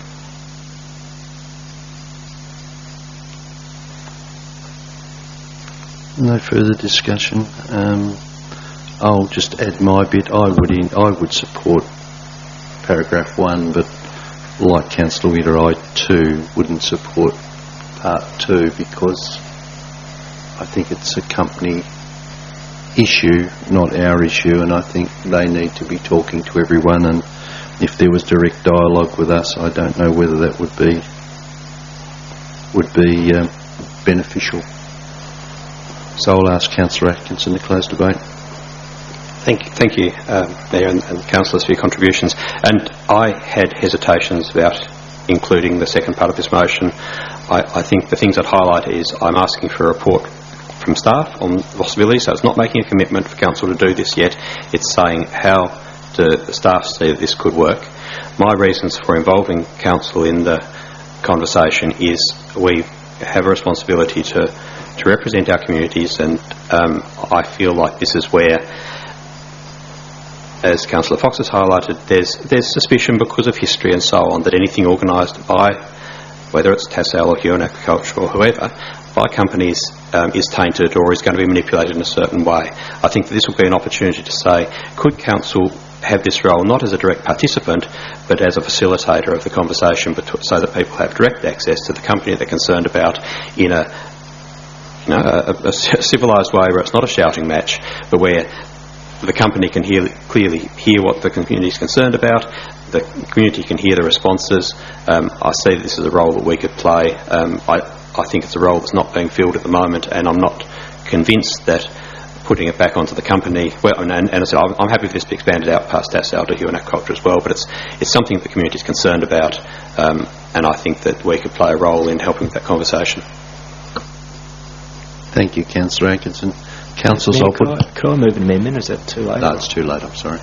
No further discussion. Um, I'll just add my bit. I would in, I would support paragraph one, but like Councillor Winter, I too wouldn't support part two because I think it's a company issue, not our issue, and I think they need to be talking to everyone. And if there was direct dialogue with us, I don't know whether that would be would be uh, beneficial. So I'll ask Councillor Atkinson to close debate. Thank you, thank you um, Mayor and, and Councillors, for your contributions. And I had hesitations about including the second part of this motion. I, I think the things I'd highlight is I'm asking for a report from staff on the possibilities, so it's not making a commitment for Council to do this yet. It's saying how do the staff see that this could work. My reasons for involving Council in the conversation is we have a responsibility to to represent our communities, and um, I feel like this is where, as Councillor Fox has highlighted, there's there's suspicion because of history and so on that anything organised by, whether it's Tassal or Huon Agriculture or whoever, by companies um, is tainted or is going to be manipulated in a certain way. I think that this will be an opportunity to say, could Council have this role not as a direct participant but as a facilitator of the conversation, but so that people have direct access to the company they're concerned about in a You know, a, a civilised way where it's not a shouting match, but where the company can hear, clearly hear what the community is concerned about. The community can hear the responses. Um, I see this as a role that we could play. Um, I, I think it's a role that's not being filled at the moment, and I'm not convinced that putting it back onto the company, well, and, and I said, I'm, I'm happy for this to be expanded out past Tassal to human agriculture as well, but it's it's something that the community is concerned about, um, and I think that we could play a role in helping with that conversation. Thank you, Councillor Atkinson. Councillors, I'll put... Could I, could I move an amendment? Is that too late? No, it's too late, I'm sorry.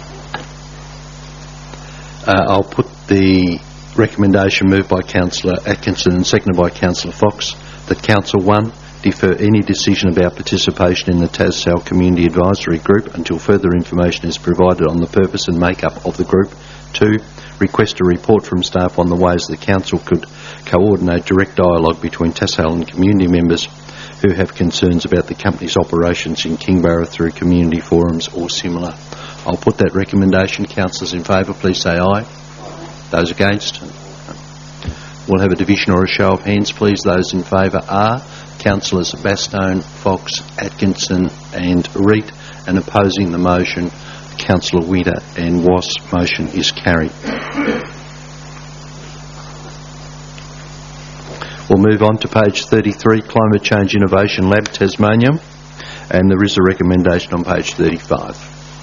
Uh, I'll put the recommendation moved by Councillor Atkinson and seconded by Councillor Fox that Council one, defer any decision about participation in the Tassal Community Advisory Group until further information is provided on the purpose and make-up of the group. Two, request a report from staff on the ways the Council could coordinate direct dialogue between Tassal and community members who have concerns about the company's operations in Kingborough through community forums or similar. I'll put that recommendation. Councillors in favour, please say aye. Those against? We'll have a division or a show of hands, please. Those in favour are Councillors Bastone, Fox, Atkinson and Reid, and opposing the motion, Councillor Winter and Was. Motion is carried. We'll move on to page thirty-three, Climate Change Innovation Lab, Tasmania, and there is a recommendation on page thirty-five.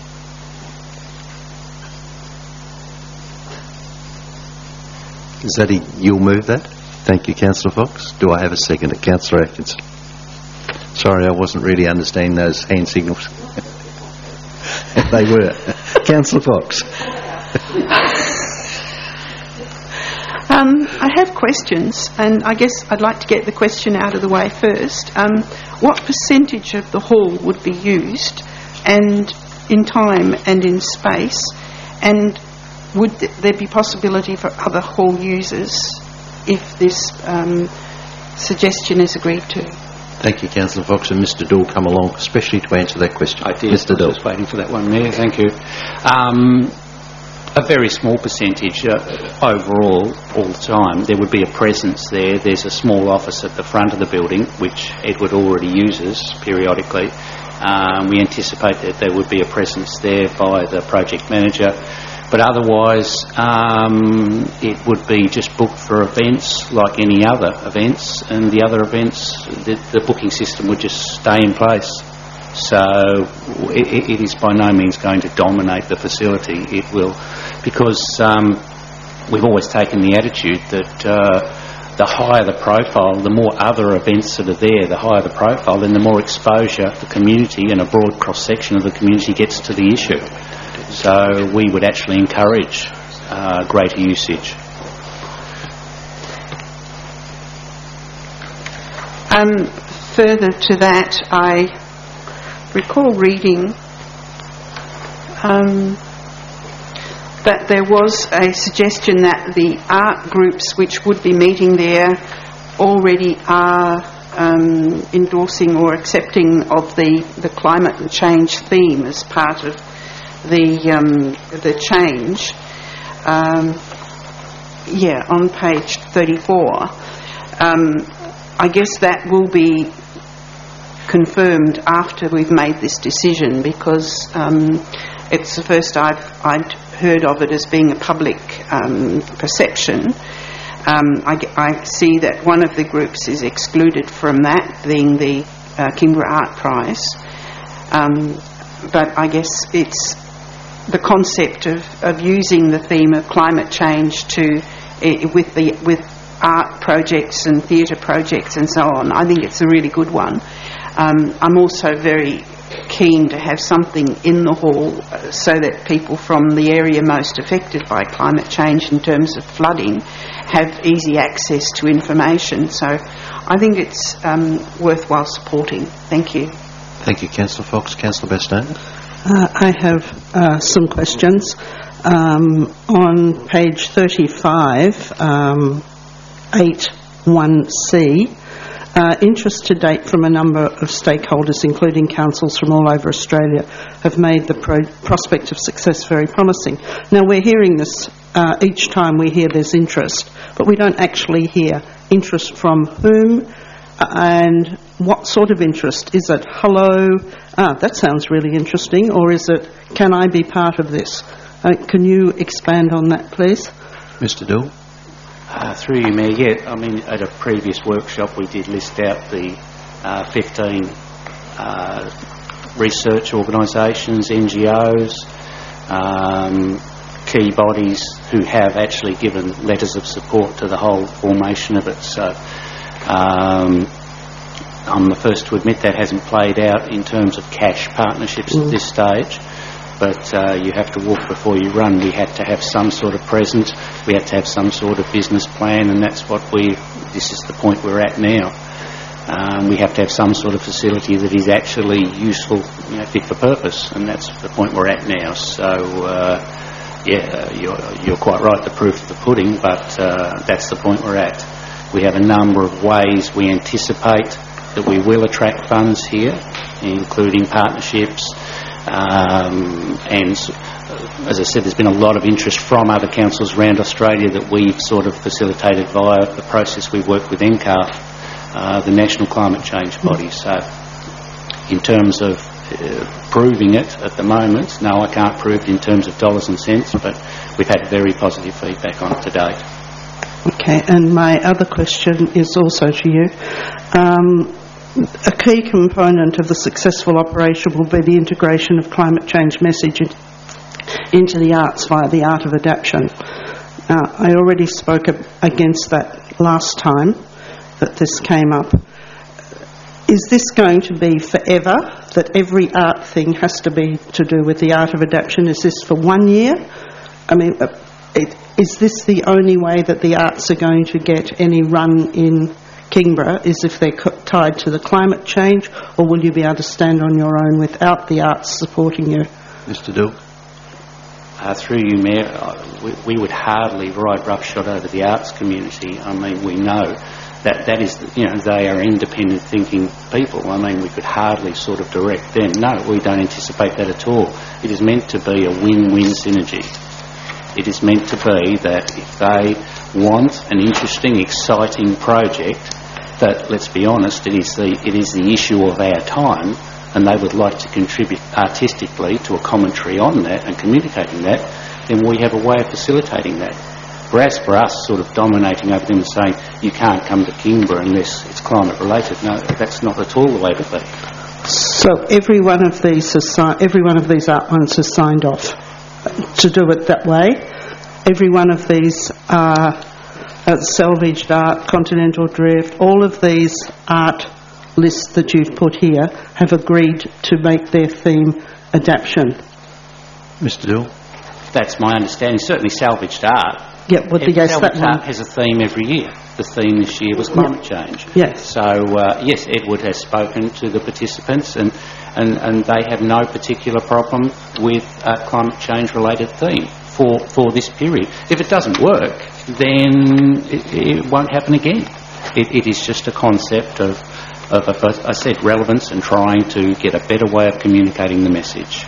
Is that a, you'll move that? Thank you, Councillor Fox. Do I have a second? Councillor Atkinson. Sorry, I wasn't really understanding those hand signals. They were. Councillor Fox. Um, I have questions, and I guess I'd like to get the question out of the way first. Um, what percentage of the hall would be used, and in time and in space, and would th- there be possibility for other hall users if this um, suggestion is agreed to? Thank you, Councillor Fox, and Mister Dool come along, especially to answer that question. I did. Mister I was just waiting for that one, Mayor. Thank you. Um, a very small percentage uh, overall, all the time. There would be a presence there. There's a small office at the front of the building, which Edward already uses periodically. Um, we anticipate that there would be a presence there by the project manager. But otherwise, um, it would be just booked for events like any other events, and the other events, the, the booking system would just stay in place. So it, it is by no means going to dominate the facility. It will, because um, we've always taken the attitude that uh, the higher the profile, the more other events that are there, the higher the profile, then the more exposure the community and a broad cross-section of the community gets to the issue. So we would actually encourage uh, greater usage. Um, further to that, I recall reading um, that there was a suggestion that the art groups which would be meeting there already are um, endorsing or accepting of the, the climate change theme as part of the um, the change. Um, yeah, on page thirty-four. Um, I guess that will be confirmed after we've made this decision, because um, it's the first I've I'd heard of it as being a public um, perception. Um, I, I see that one of the groups is excluded from that, being the uh, Kingborough Art Prize. Um, but I guess it's the concept of, of using the theme of climate change to uh, with the with art projects and theatre projects and so on. I think it's a really good one. Um, I'm also very keen to have something in the hall uh, so that people from the area most affected by climate change in terms of flooding have easy access to information. So I think it's um, worthwhile supporting. Thank you. Thank you, Councillor Fox. Councillor Bastone. Uh, I have uh, some questions. Um, on page thirty-five, um, eight one C, uh, interest to date from a number of stakeholders, including councils from all over Australia, have made the pro- prospect of success very promising. Now, we're hearing this uh, each time we hear there's interest, but we don't actually hear interest from whom, And what sort of interest? Is it, hello, ah, that sounds really interesting, or is it, can I be part of this? Uh, can you expand on that, please? Mister Dill? Uh, through you, Mayor, yeah. I mean, at a previous workshop we did list out the uh, fifteen uh, research organisations, N G Os, um, key bodies who have actually given letters of support to the whole formation of it. So um, I'm the first to admit that hasn't played out in terms of cash partnerships mm. at this stage. But uh, you have to walk before you run. We had to have some sort of presence. We had to have some sort of business plan, and that's what we. This is the point we're at now. Um, we have to have some sort of facility that is actually useful, you know, fit for purpose, and that's the point we're at now. So, uh, yeah, you're, you're quite right. The proof of the pudding, but uh, that's the point we're at. We have a number of ways we anticipate that we will attract funds here, including partnerships. Um, and uh, as I said, there's been a lot of interest from other councils around Australia that we've sort of facilitated via the process we work with N C A R F, uh, the national climate change body. So in terms of uh, proving it at the moment, no, I can't prove it in terms of dollars and cents, but we've had very positive feedback on it to date. Okay, and my other question is also to you. Um, A key component of the successful operation will be the integration of climate change message into the arts via the art of adaptation. Now, I already spoke against that last time that this came up. Is this going to be forever, that every art thing has to be to do with the art of adaptation? Is this for one year? I mean, it, is this the only way that the arts are going to get any run in Kingborough, is if they're tied to the climate change, or will you be able to stand on your own without the arts supporting you? Mister Dill? Uh, through you, Mayor, uh, we, we would hardly ride roughshod over the arts community. I mean, we know that that is, you know, they are independent thinking people. I mean, we could hardly sort of direct them. No, we don't anticipate that at all. It is meant to be a win-win synergy. It is meant to be that if they want an interesting, exciting project, that, let's be honest, it is the it is the issue of our time, and they would like to contribute artistically to a commentary on that and communicating that, then we have a way of facilitating that. Whereas for us sort of dominating over them and saying, you can't come to Kingborough unless it's climate related, no, that's not at all the way to be. So every one of these has si- every one of these art ones has signed off to do it that way. Every one of these are uh, salvaged art, continental drift, all of these art lists that you've put here have agreed to make their theme adaptation. Mister Dill? That's my understanding. Certainly salvaged art. Yeah, well, the, yes, salvaged that art one has a theme every year. The theme this year was climate yeah. change. Yes. So, uh, yes, Edward has spoken to the participants and, and, and they have no particular problem with a climate change related theme for, for this period. If it doesn't work, then it, it won't happen again. It, it is just a concept of, of, of, I said, relevance and trying to get a better way of communicating the message.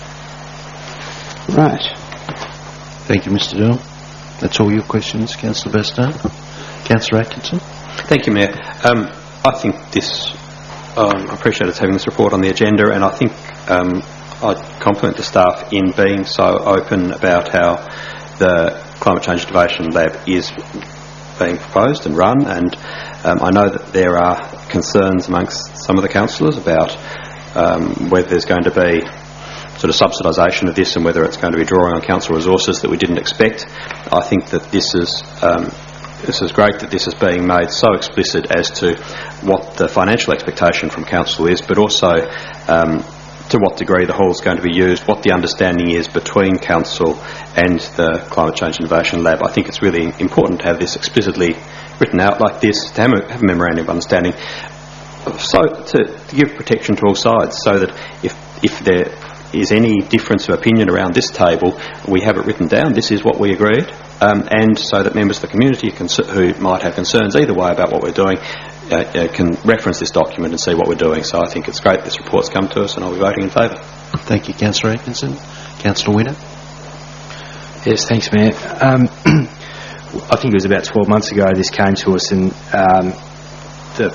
Right. Thank you, Mister Dill. That's all your questions, Councillor Bastow. Councillor Atkinson. Thank you, Mayor. Um, I think this, um, I appreciate us having this report on the agenda, and I think um, I compliment the staff in being so open about how the Climate Change Innovation Lab is being proposed and run, and um, I know that there are concerns amongst some of the councillors about um, whether there's going to be sort of subsidisation of this and whether it's going to be drawing on council resources that we didn't expect. I think that this is um, this is great that this is being made so explicit as to what the financial expectation from council is, but also um, to what degree the hall is going to be used, what the understanding is between council and the Climate Change Innovation Lab. I think it's really important to have this explicitly written out like this, to have a, have a memorandum of understanding, so to, to give protection to all sides, so that if if there is any difference of opinion around this table, we have it written down, this is what we agreed, um, and so that members of the community can, who might have concerns either way about what we're doing uh, uh, can reference this document and see what we're doing. So I think it's great this report's come to us, and I'll be voting in favour. Thank you, Councillor Atkinson. Councillor Winner. Yes, thanks, Mayor. Um, I think it was about twelve months ago this came to us, and um, the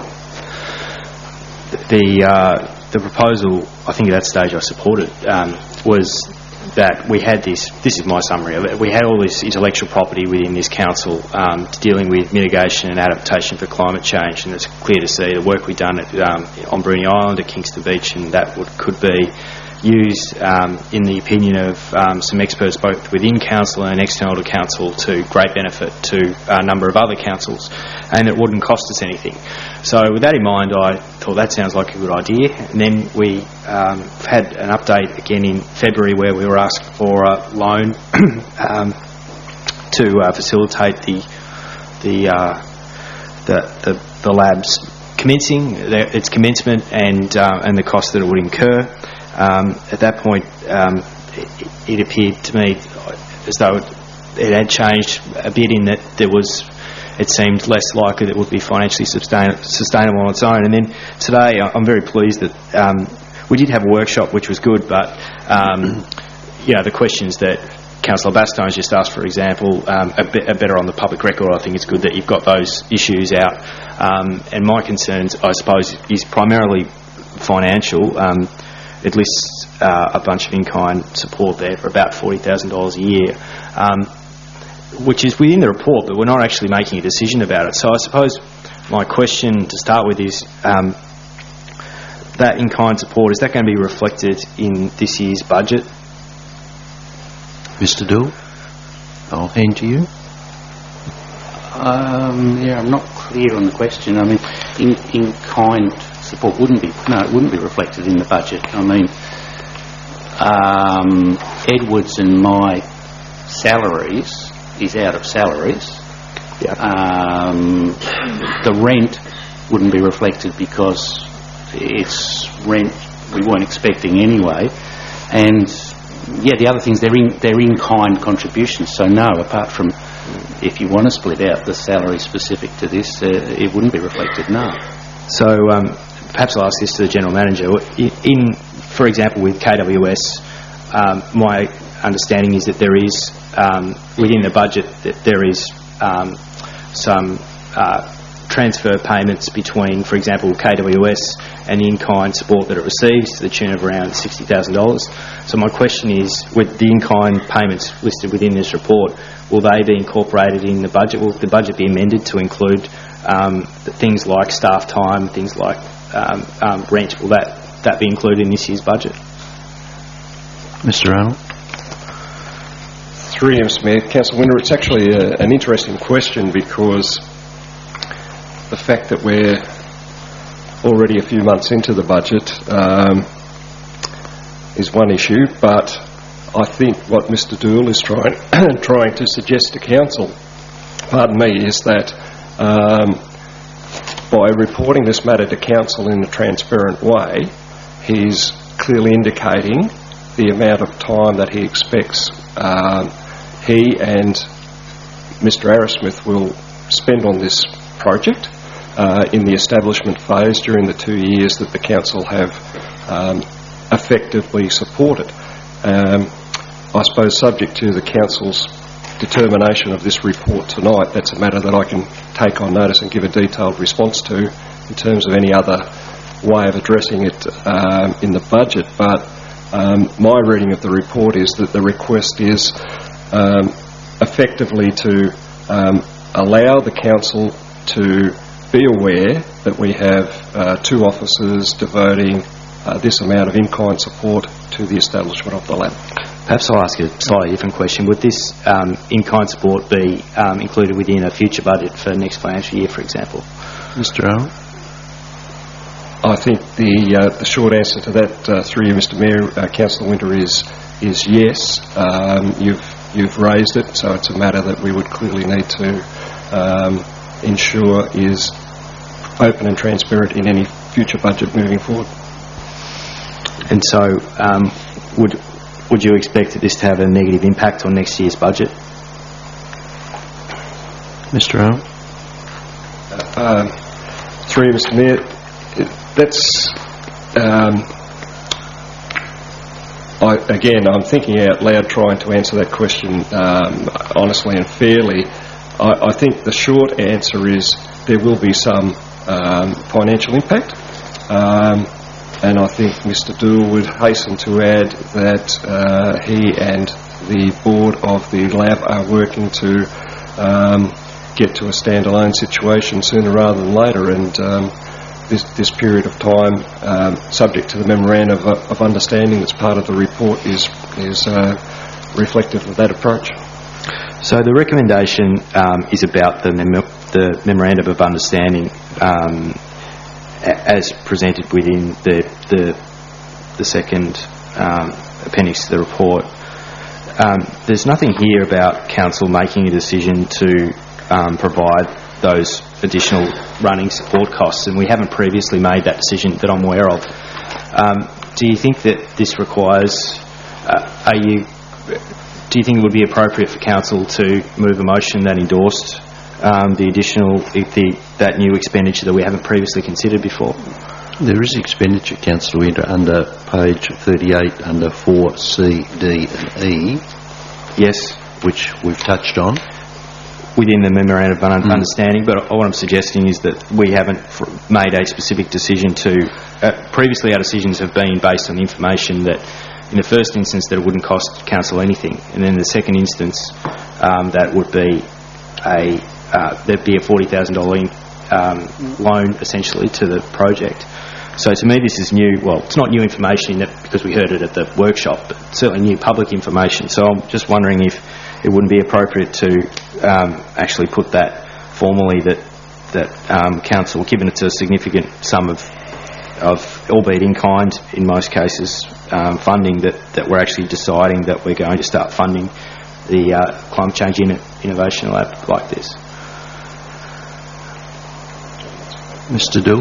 the uh, the proposal, I think at that stage I supported, um, was that we had this, this is my summary of it, we had all this intellectual property within this council um, dealing with mitigation and adaptation for climate change, and it's clear to see the work we've done at, um, on Bruny Island, at Kingston Beach, and that would, could be used, um, in the opinion of um, some experts both within council and external to council, to great benefit to a number of other councils, and it wouldn't cost us anything. So with that in mind, I thought that sounds like a good idea, and then we um, had an update again in February where we were asked for a loan um, to uh, facilitate the the, uh, the the the labs commencing, its commencement, and uh, and the cost that it would incur. Um, at that point, um, it, it appeared to me as though it, it had changed a bit in that there was, it seemed less likely that it would be financially sustain, sustainable on its own. And then today, I'm very pleased that um, we did have a workshop, which was good, but um, you know, the questions that Councillor Bastone's just asked, for example, um, are, be, are better on the public record. I think it's good that you've got those issues out. Um, and my concerns, I suppose, is primarily financial. Um, It lists uh, a bunch of in-kind support there for about forty thousand dollars a year, um, which is within the report, but we're not actually making a decision about it. So I suppose my question to start with is, um, that in-kind support, is that going to be reflected in this year's budget? Mister Dool, I'll hand to you. Um, yeah, I'm not clear on the question. I mean, in, in-kind support wouldn't be, no, it wouldn't be reflected in the budget. I mean, um, Edwards and my salaries is out of salaries. Yeah. Um, the rent wouldn't be reflected because it's rent we weren't expecting anyway. And yeah, the other things, they're in, they're in-kind contributions. So no, apart from if you want to split out the salary specific to this, uh, it wouldn't be reflected, no. So um, perhaps I'll ask this to the General Manager. In, in for example, with K W S, um, my understanding is that there is, um, within the budget, that there is um, some uh, transfer payments between, for example, K W S and the in-kind support that it receives to the tune of around sixty thousand dollars. So my question is, with the in-kind payments listed within this report, will they be incorporated in the budget? Will the budget be amended to include um, things like staff time, things like um, um, rent? Will that, that be included in this year's budget? Mister Arnold? Through you, Mister Mayor, Councillor Winter, it's actually a, an interesting question, because the fact that we're already a few months into the budget um, is one issue, but I think what Mister Dool is trying trying to suggest to Council, pardon me, is that um, by reporting this matter to Council in a transparent way, he's clearly indicating the amount of time that he expects um, he and Mister Arrowsmith will spend on this project uh, in the establishment phase during the two years that the Council have um, effectively supported. Um, I suppose subject to the Council's determination of this report tonight, that's a matter that I can take on notice and give a detailed response to in terms of any other way of addressing it um, in the budget. But um, my reading of the report is that the request is um, effectively to um, allow the Council to be aware that we have uh, two officers devoting uh, this amount of in-kind support to the establishment of the lab. Perhaps I'll ask a slightly different question. Would this um, in-kind support be um, included within a future budget for next financial year, for example? Mister Arnold? I think the uh, the short answer to that, uh, through you, Mister Mayor, uh, Councillor Winter, is is yes. Um, you've you've raised it, so it's a matter that we would clearly need to um, ensure is open and transparent in any future budget moving forward. And so, um, would would you expect this to have a negative impact on next year's budget? Mister Arnold? Uh, through you, Mister Mayor, that's um, I, again, I'm thinking out loud, trying to answer that question um, honestly and fairly. I, I think the short answer is there will be some um, financial impact. Um, and I think Mister Dool would hasten to add that uh, he and the board of the lab are working to um, get to a standalone situation sooner rather than later, and um, this, this period of time, um, subject to the memorandum of, of understanding that's part of the report, is, is uh, reflective of that approach. So the recommendation um, is about the, mem the memorandum of understanding um, as presented within the the, the second um, appendix to the report. Um, there's nothing here about council making a decision to um, provide those additional running support costs, and we haven't previously made that decision that I'm aware of. Um, do you think that this requires? Uh, are you? Do you think it would be appropriate for council to move a motion that endorsed um, the additional the, that new expenditure that we haven't previously considered before? There is expenditure, Councillor Winter, under page thirty-eight, under four C, D and E. Yes. Which we've touched on. Within the memorandum of mm. understanding, but what I'm suggesting is that we haven't made a specific decision to... Uh, previously our decisions have been based on information that, in the first instance, that it wouldn't cost council anything, and then in the second instance, um, that would be a... Uh, there'd be a forty thousand dollars um, loan, essentially, to the project. So to me this is new. Well, it's not new information in that because we heard it at the workshop, but certainly new public information. So I'm just wondering if it wouldn't be appropriate to um, actually put that formally that that um, council, given it's a significant sum of, of albeit in kind in most cases, um, funding, that, that we're actually deciding that we're going to start funding the uh, climate change in innovation lab like this. Mister Dool?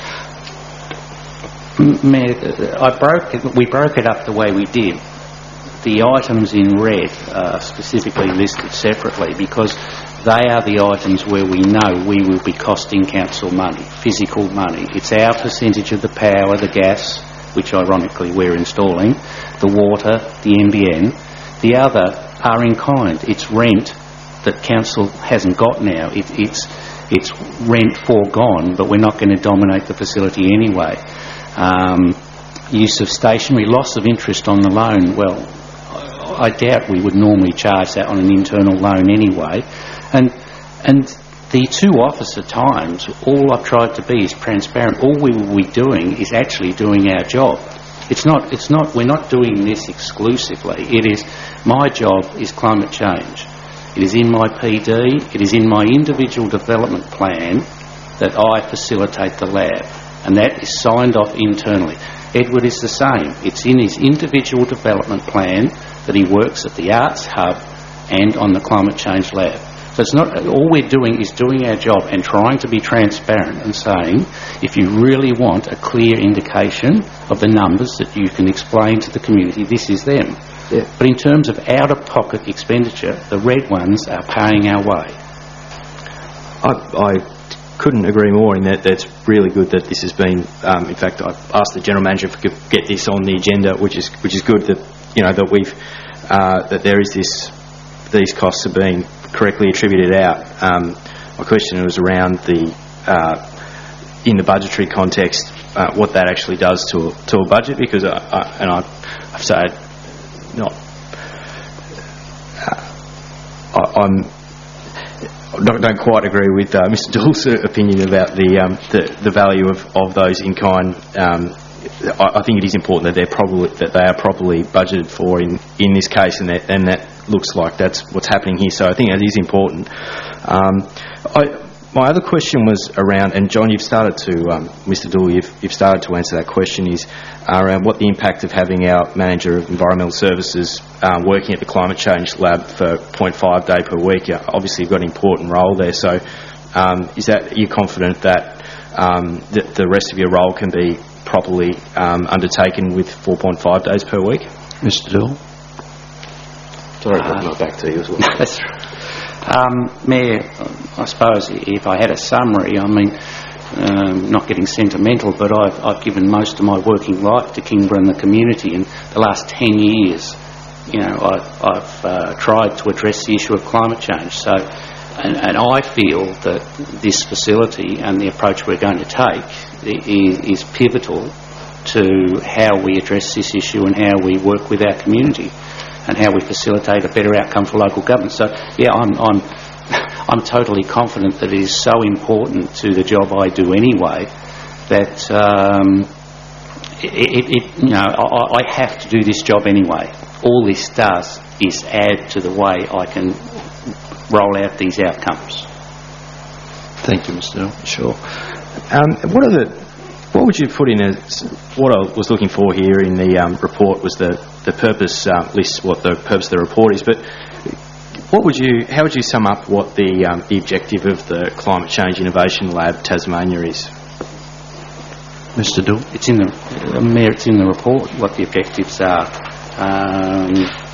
Mayor, I broke it, we broke it up the way we did. The items in red are specifically listed separately because they are the items where we know we will be costing council money, physical money. It's our percentage of the power, the gas, which ironically we're installing, the water, the N B N. The other are in kind. It's rent that council hasn't got now. It, it's, it's rent foregone, but we're not going to dominate the facility anyway. Um, use of stationery, loss of interest on the loan, well, I doubt we would normally charge that on an internal loan anyway. And and the two officer times, all I've tried to be is transparent. All we will be doing is actually doing our job. It's not, it's not, we're not doing this exclusively. It is, my job is climate change. It is in my P D, it is in my individual development plan that I facilitate the lab. And that is signed off internally. Edward is the same. It's in his individual development plan that he works at the Arts Hub and on the Climate Change Lab. So it's not, all we're doing is doing our job and trying to be transparent and saying, if you really want a clear indication of the numbers that you can explain to the community, this is them. Yeah. But in terms of out-of-pocket expenditure, the red ones are paying our way. I... I couldn't agree more in that that's really good that this has been, um, in fact I asked the General Manager to get this on the agenda, which is which is good that, you know, that we've, uh, that there is this, these costs are being correctly attributed out. Um, my question was around the, uh, in the budgetary context, uh, what that actually does to a, to a budget, because I, I, and I, I've said not, uh, I, I'm, Don't, don't quite agree with uh, Mister Dool's opinion about the, um, the the value of, of those in kind. Um, I, I think it is important that they're probably that they are properly budgeted for in, in this case, and that and that looks like that's what's happening here. So I think that is important. Um, I, my other question was around, and John, you've started to, um, Mister Dool, you've, you've started to answer that question, is uh, around what the impact of having our Manager of Environmental Services um, working at the Climate Change Lab for zero point five day per week. Yeah, obviously you've got an important role there, so um, is that, are you confident that um, the, the rest of your role can be properly um, undertaken with four point five days per week? Mister Dool? Sorry, I'll come back to you as well. That's right. Um, Mayor, I suppose if I had a summary, I mean, um, not getting sentimental, but I've, I've given most of my working life to Kingborough and the community. In the last ten years, you know, I've, I've uh, tried to address the issue of climate change. So and, and I feel that this facility and the approach we're going to take is, is pivotal to how we address this issue and how we work with our community and how we facilitate a better outcome for local government. So, yeah, I'm, I'm, I'm totally confident that it is so important to the job I do anyway that um, it, it, it, you know, I, I have to do this job anyway. All this does is add to the way I can roll out these outcomes. Thank you, Mister Hill. Sure. Um, what are the What would you put in as what I was looking for here in the um, report was the the purpose uh, list, what the purpose of the report is. But what would you, how would you sum up what the um, the objective of the Climate Change Innovation Lab Tasmania is? Mister Dill, it's in the uh, Mayor. It's in the report what the objectives are. Um,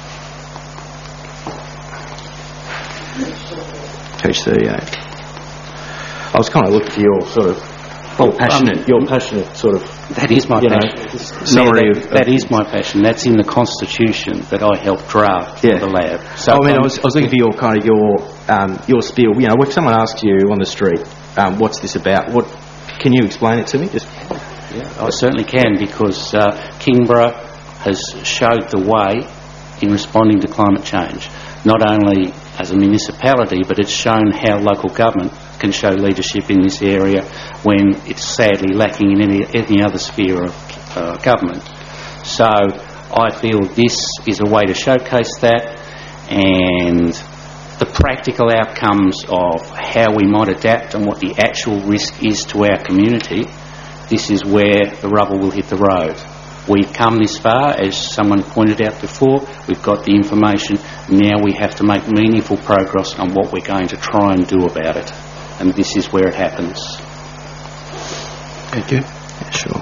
Page thirty-eight. I was kind of looking for your sort of. Well, passionate, um, your passionate sort of... That is my passion. Know, summary that, of, that is my passion. That's in the Constitution that I helped draft yeah. for the lab. So I mean, I was, I was looking for your kind of your um, your spiel. You know, if someone asks you on the street, um, "What's this about?" What can you explain it to me? Just yeah, I certainly can, because uh, Kingborough has showed the way in responding to climate change. Not only as a municipality, but it's shown how local government can show leadership in this area when it's sadly lacking in any, any other sphere of uh, government. So I feel this is a way to showcase that, and the practical outcomes of how we might adapt and what the actual risk is to our community. This is where the rubber will hit the road. We've come this far, as someone pointed out before. We've got the information. Now we have to make meaningful progress on what we're going to try and do about it. And this is where it happens. Thank you. Yeah, sure.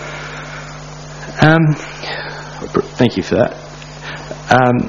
Um, thank you for that. Um,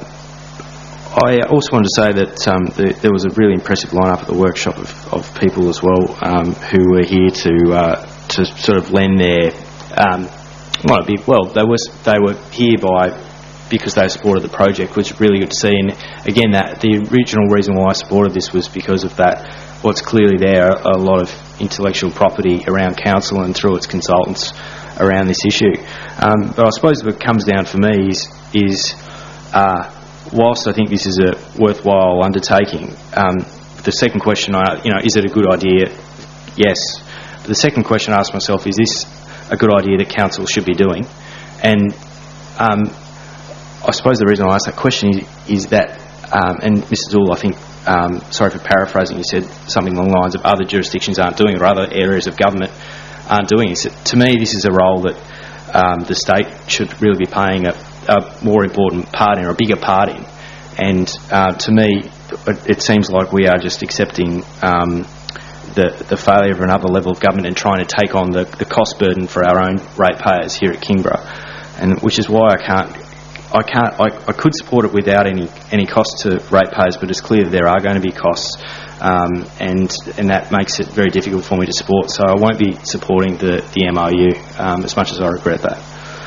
I also wanted to say that um, the, there was a really impressive lineup at the workshop of, of people as well um, who were here to uh, to sort of lend their um, well, be, well they was they were here by because they supported the project, which is really good to see. And again, that the original reason why I supported this was because of that. What's clearly there, a lot of intellectual property around council and through its consultants around this issue. Um, but I suppose what comes down for me is, is uh, whilst I think this is a worthwhile undertaking, um, the second question, I, you know, is it a good idea? Yes. But the second question I ask myself, is this a good idea that council should be doing? And um, I suppose the reason I ask that question is, is that, um, and Mister Zool, I think, Um, sorry for paraphrasing, you said something along the lines of other jurisdictions aren't doing it or other areas of government aren't doing it. So to me, this is a role that um, the state should really be playing a, a more important part in, or a bigger part in. And uh, to me, it, it seems like we are just accepting um, the, the failure of another level of government and trying to take on the, the cost burden for our own ratepayers here at Kingborough, and which is why I can't. I can't. I, I could support it without any any cost to ratepayers, but it's clear that there are going to be costs, um, and and that makes it very difficult for me to support. So I won't be supporting the the M O U um, as much as I regret that.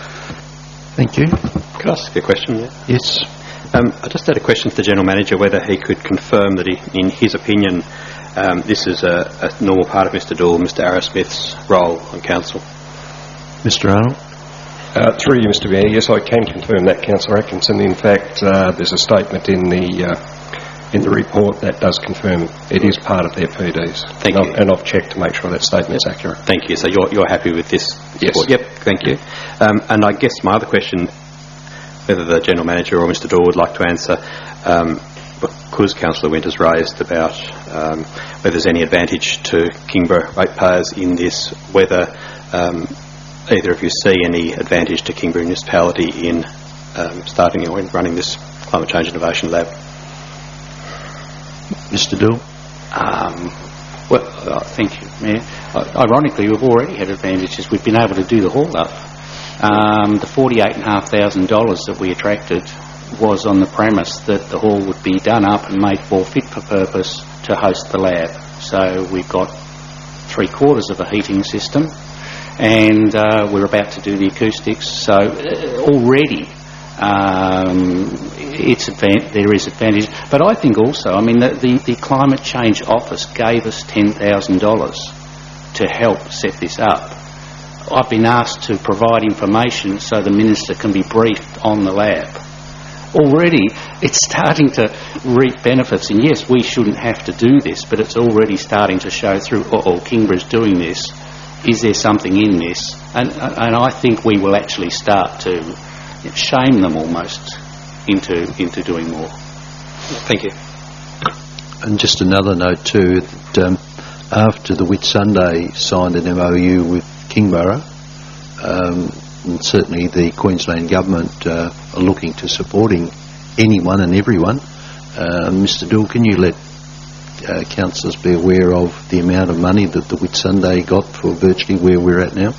Thank you. Could I ask a question? Yeah? Yes. Um, I just had a question to the General Manager whether he could confirm that, he, in his opinion, um, this is a, a normal part of Mister Dool, Mister Arrowsmith's role on council. Mister Arnold. Uh, through you, Mister Mayor, yes, I can confirm that, Councillor Atkinson. In fact, uh, there's a statement in the uh, in the report that does confirm it is part of their P Ds. Thank and you. I've, and I've checked to make sure that statement is accurate. Thank you. So you're you're happy with this? Yes. Report? Yep. Thank you. Um, and I guess my other question, whether the General Manager or Mister Dool would like to answer, um, because Councillor Winter's raised about um, whether there's any advantage to Kingborough ratepayers in this, whether um, either of you see any advantage to Kingborough municipality in um, starting or in running this Climate Change Innovation Lab? Mister Dool. Um, well, uh, thank you, Mayor. Uh, ironically, we've already had advantages. We've been able to do the haul up. Um, the forty-eight thousand five hundred dollars that we attracted was on the premise that the hall would be done up and made more fit for purpose to host the lab. So we've got three quarters of a heating system, and uh, we're about to do the acoustics. So uh, already um, it's advan- there is advantage. But I think also, I mean, the, the, the Climate Change Office gave us ten thousand dollars to help set this up. I've been asked to provide information so the Minister can be briefed on the lab. Already, it's starting to reap benefits, and yes, we shouldn't have to do this, but it's already starting to show through, oh, Kingborough's doing this. Is there something in this? And, and I think we will actually start to shame them almost into into doing more. Thank you. And just another note too, that um, after the Whitsunday signed an M O U with Kingborough, um, and certainly the Queensland Government uh, are looking to supporting anyone and everyone. Uh, Mister Dool, can you let uh, councillors be aware of the amount of money that the Whitsunday got for virtually where we're at now?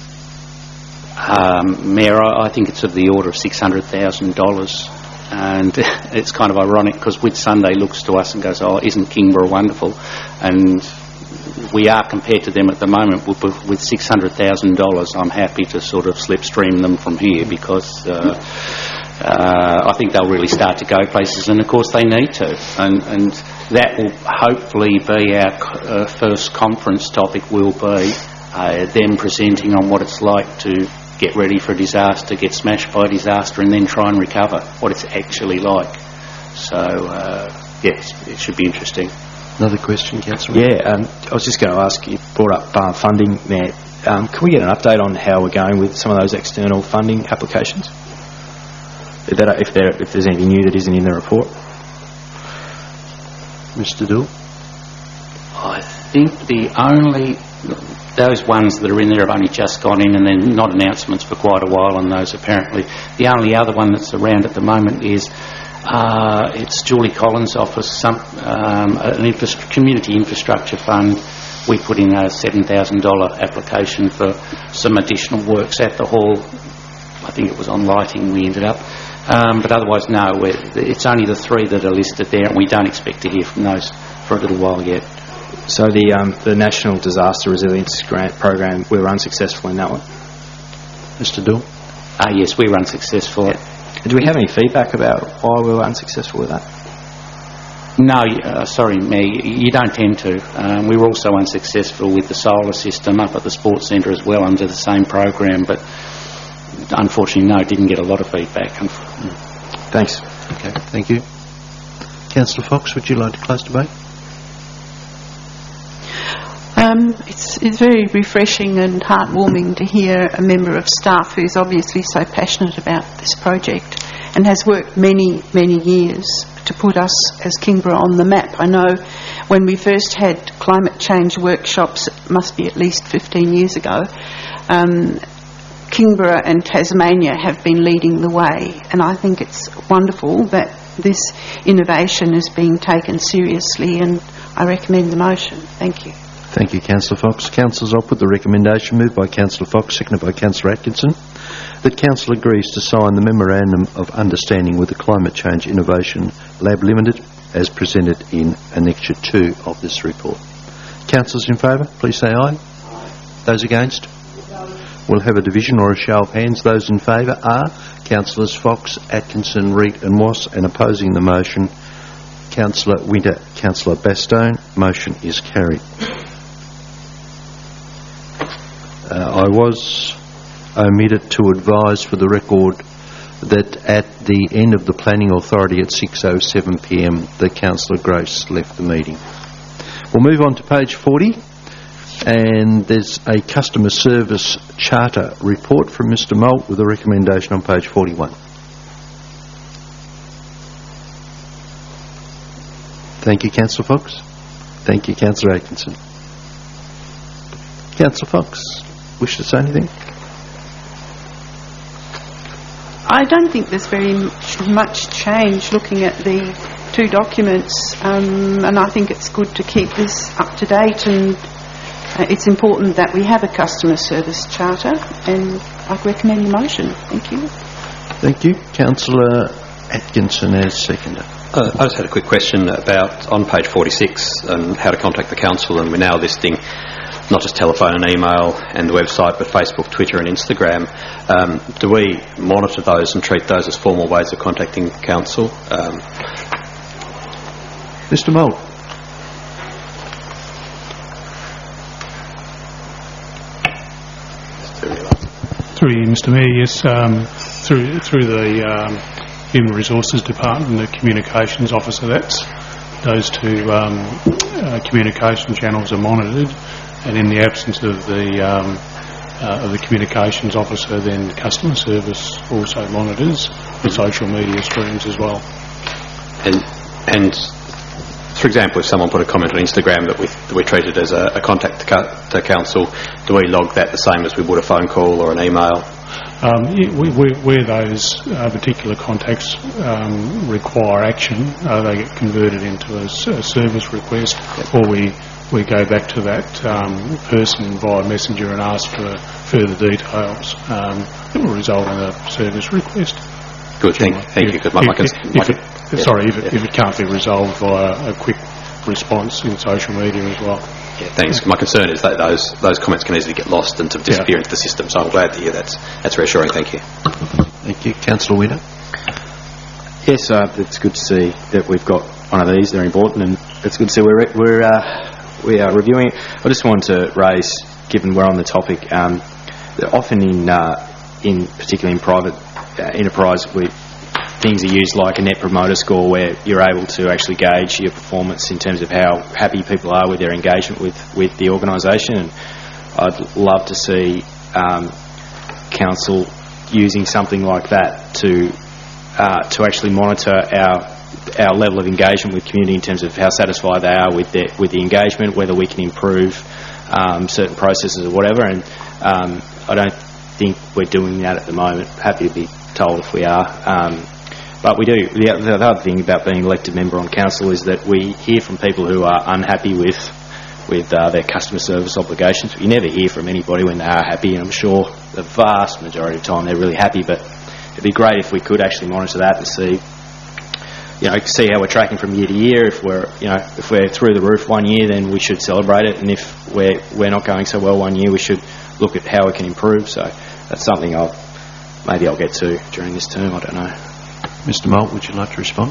Um, Mayor, I think it's of the order of six hundred thousand dollars, and it's kind of ironic because Whitsunday looks to us and goes, oh, isn't Kingborough wonderful? And we are compared to them at the moment with, with six hundred thousand dollars. I'm happy to sort of slipstream them from here because uh, uh, I think they'll really start to go places, and of course they need to. And, and that will hopefully be our uh, first conference topic, will be uh, them presenting on what it's like to get ready for a disaster, get smashed by a disaster, and then try and recover, what it's actually like. So, uh, yes, it should be interesting. Another question, Councillor? Yeah, um, I was just going to ask, you brought up uh, funding, Matt. Um, can we get an update on how we're going with some of those external funding applications? If, that, if, there, if there's anything new that isn't in the report? Mister Dool? I think the only... Those ones that are in there have only just gone in, and then not announcements for quite a while on those apparently. The only other one that's around at the moment is uh, it's Julie Collins' office, some, um, an infra- community infrastructure fund. We put in a seven thousand dollars application for some additional works at the hall. I think it was on lighting we ended up. Um, but otherwise, no, we're, it's only the three that are listed there, and we don't expect to hear from those for a little while yet. So the um, the National Disaster Resilience Grant Program, we were unsuccessful in that one. Mister Dool? Ah, yes, we were unsuccessful. Yeah. Do we have any feedback about why we were unsuccessful with that? No, uh, sorry, me. You don't tend to. Um, we were also unsuccessful with the solar system up at the sports centre as well under the same program, but unfortunately, no, didn't get a lot of feedback. Thanks. Okay, thank you. Councillor Fox, would you like to close debate? Um, it's, it's very refreshing and heartwarming to hear a member of staff who's obviously so passionate about this project and has worked many, many years to put us as Kingborough on the map. I know when we first had climate change workshops, it must be at least fifteen years ago, um, Kingborough and Tasmania have been leading the way, and I think it's wonderful that this innovation is being taken seriously, and I recommend the motion. Thank you. Thank you, Councillor Fox. Councillors, I'll put the recommendation moved by Councillor Fox, seconded by Councillor Atkinson, that Council agrees to sign the Memorandum of Understanding with the Climate Change Innovation Lab Limited as presented in Annexure two of this report. Councillors in favour, please say aye. Aye. Those against? We'll have a division or a show of hands. Those in favour are Councillors Fox, Atkinson, Reid and Moss, and opposing the motion, Councillor Winter, Councillor Bastone. Motion is carried. Uh, I was omitted to advise for the record that at the end of the Planning Authority at six oh seven p m the Councillor Gross left the meeting. We'll move on to page forty, and there's a Customer Service Charter report from Mister Moult with a recommendation on page forty-one. Thank you, Councillor Fox. Thank you, Councillor Atkinson. Councillor Fox, wish to say anything? I don't think there's very much change looking at the two documents, um, and I think it's good to keep this up to date, and uh, it's important that we have a customer service charter, and I recommend the motion. Thank you. Thank you. Councillor Atkinson as seconder. Uh, I just had a quick question about on page forty-six and how to contact the council, and we're now listing not just telephone and email and the website, but Facebook, Twitter and Instagram. Um, do we monitor those and treat those as formal ways of contacting council? Um, Mister Moult. Through you, Mister Mayor, yes, um, through through the um, Human Resources Department and the Communications Officer, that's those two um, uh, communication channels are monitored, and in the absence of the um, uh, of the Communications Officer, then Customer Service also monitors the social media streams as well. And and for example, if someone put a comment on Instagram that we that we treated as a, a contact to, cu- to council, do we log that the same as we would a phone call or an email? Um, yeah, we, we, where those uh, particular contacts um, require action, uh, they get converted into a, s- a service request, yep. or we we go back to that um, person via messenger and ask for further details. Um, it will result in a service request. Good, thank, thank you. Because my, my, cons- if, if it, yeah. Sorry, if it, yeah. if it can't be resolved via a quick response in social media as well. Yeah, thanks. Yeah. My concern is that those those comments can easily get lost and to disappear yeah. into the system, so I'm glad to hear that's, that's reassuring. Thank you. Thank you. Councillor Winter. Yes, uh, it's good to see that we've got one of these. They're important, and it's good to see we're, re- we're, uh, we are reviewing it. I just want to raise, given we're on the topic, um, that often in, uh, in particularly in private uh, enterprise, we things are used like a net promoter score, where you're able to actually gauge your performance in terms of how happy people are with their engagement with, with the organisation. And I'd love to see um, council using something like that to uh, to actually monitor our our level of engagement with community in terms of how satisfied they are with their, with the engagement, whether we can improve um, certain processes or whatever. And um, I don't think we're doing that at the moment. Happy to be told if we are. Um, But we do. The, the other thing about being elected member on council is that we hear from people who are unhappy with with uh, their customer service obligations. You never hear from anybody when they are happy, and I'm sure the vast majority of the time they're really happy. But it'd be great if we could actually monitor that to see, you know, see how we're tracking from year to year. If we're, you know, if we're through the roof one year, then we should celebrate it, and if we're we're not going so well one year, we should look at how we can improve. So that's something I'll maybe I'll get to during this term. I don't know. Mister Moult, would you like to respond?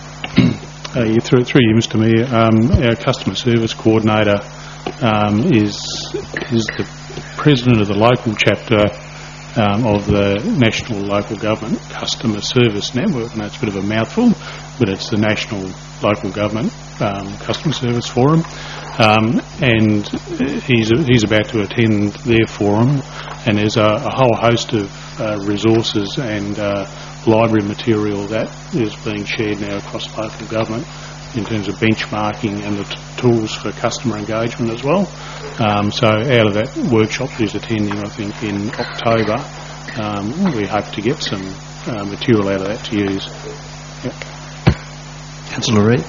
Uh, yeah, through, through you, Mister Mayor, um, our customer service coordinator um, is is the president of the local chapter um, of the National Local Government Customer Service Network, and that's a bit of a mouthful, but it's the National Local Government um, Customer Service Forum, um, and he's he's about to attend their forum, and there's a, a whole host of uh, resources and uh, library material that is being shared now across local government in terms of benchmarking and the t- tools for customer engagement as well. Um, so out of that workshop he's attending, I think, in October, um, we hope to get some uh, material out of that to use. Yep. Councillor Reid.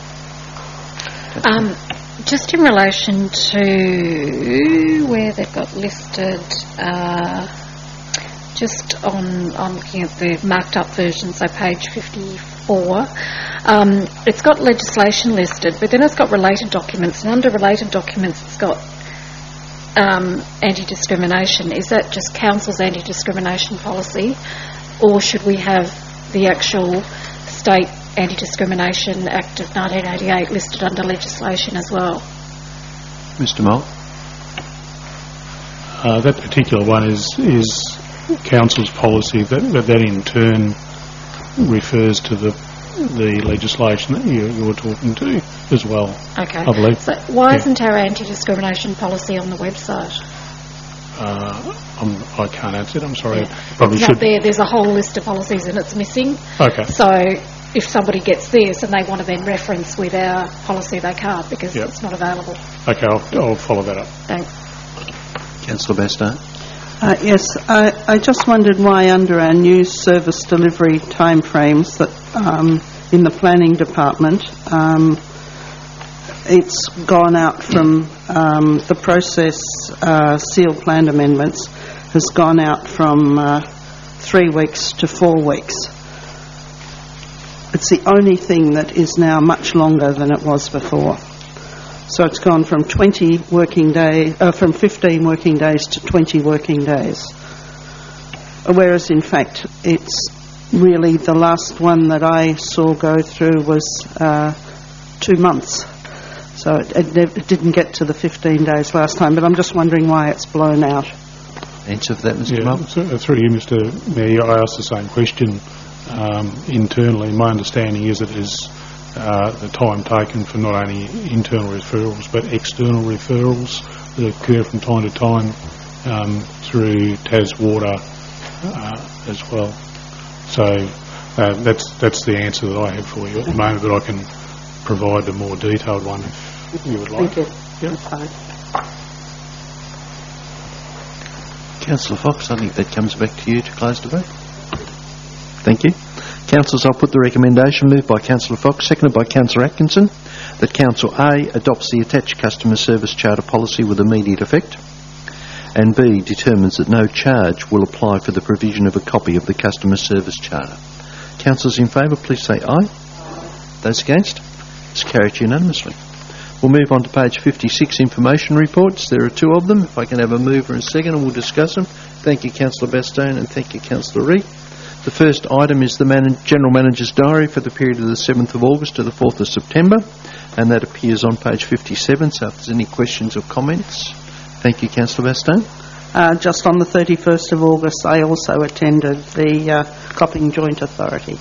Um, just in relation to where they've got listed... Uh, Just on, I'm looking at the marked up version, so page fifty-four. Um, it's got legislation listed, but then it's got related documents, and under related documents it's got um, anti-discrimination. Is that just council's anti-discrimination policy, or should we have the actual state Anti-Discrimination Act of nineteen eighty-eight listed under legislation as well? Mister Moult? Uh, that particular one is is council's policy, that, that that in turn refers to the the legislation that you, you were talking to as well. Okay. I believe. So why yeah. isn't our anti-discrimination policy on the website? Uh, I'm, I can't answer it. I'm sorry. Yeah. Probably it's should. not there. There's a whole list of policies and it's missing. Okay. So if somebody gets this and they want to then reference with our policy, they can't because yep. it's not available. Okay, I'll, I'll follow that up. Thanks. Councillor Bastow? Uh, yes, I, I just wondered why under our new service delivery timeframes that um, in the planning department um, it's gone out from um, the process uh, seal plan amendments has gone out from uh, three weeks to four weeks. It's the only thing that is now much longer than it was before. So it's gone from twenty working days, uh, from fifteen working days to twenty working days. Whereas in fact it's really the last one that I saw go through was uh, two months. So it, it, nev- it didn't get to the fifteen days last time, but I'm just wondering why it's blown out. Answer for that, Mister Yeah, Martin? so, through you, Mister Mayor, I asked the same question um, internally. My understanding is that it is uh, the time taken for not only internal referrals but external referrals that occur from time to time um, through TasWater uh, as well. So uh, that's that's the answer that I have for you at the moment, but I can provide a more detailed one if you would like. Thank you. Yep. That's fine. Councillor Fox, I think that comes back to you to close the vote. Thank you. Councillors, I'll put the recommendation moved by Councillor Fox, seconded by Councillor Atkinson, that Council A adopts the attached customer service charter policy with immediate effect, and B determines that no charge will apply for the provision of a copy of the customer service charter. Councillors in favour, please say aye. Those against? It's carried unanimously. We'll move on to page fifty-six, information reports. There are two of them. If I can have a mover and a second, and we'll discuss them. Thank you, Councillor Bastone, and thank you, Councillor Reid. The first item is the man- General Manager's Diary for the period of the seventh of August to the fourth of September, and that appears on page fifty-seven, so if there's any questions or comments. Thank you, Councillor Bastone. Uh, just on the thirty-first of August, I also attended the uh, Copping Joint Authority.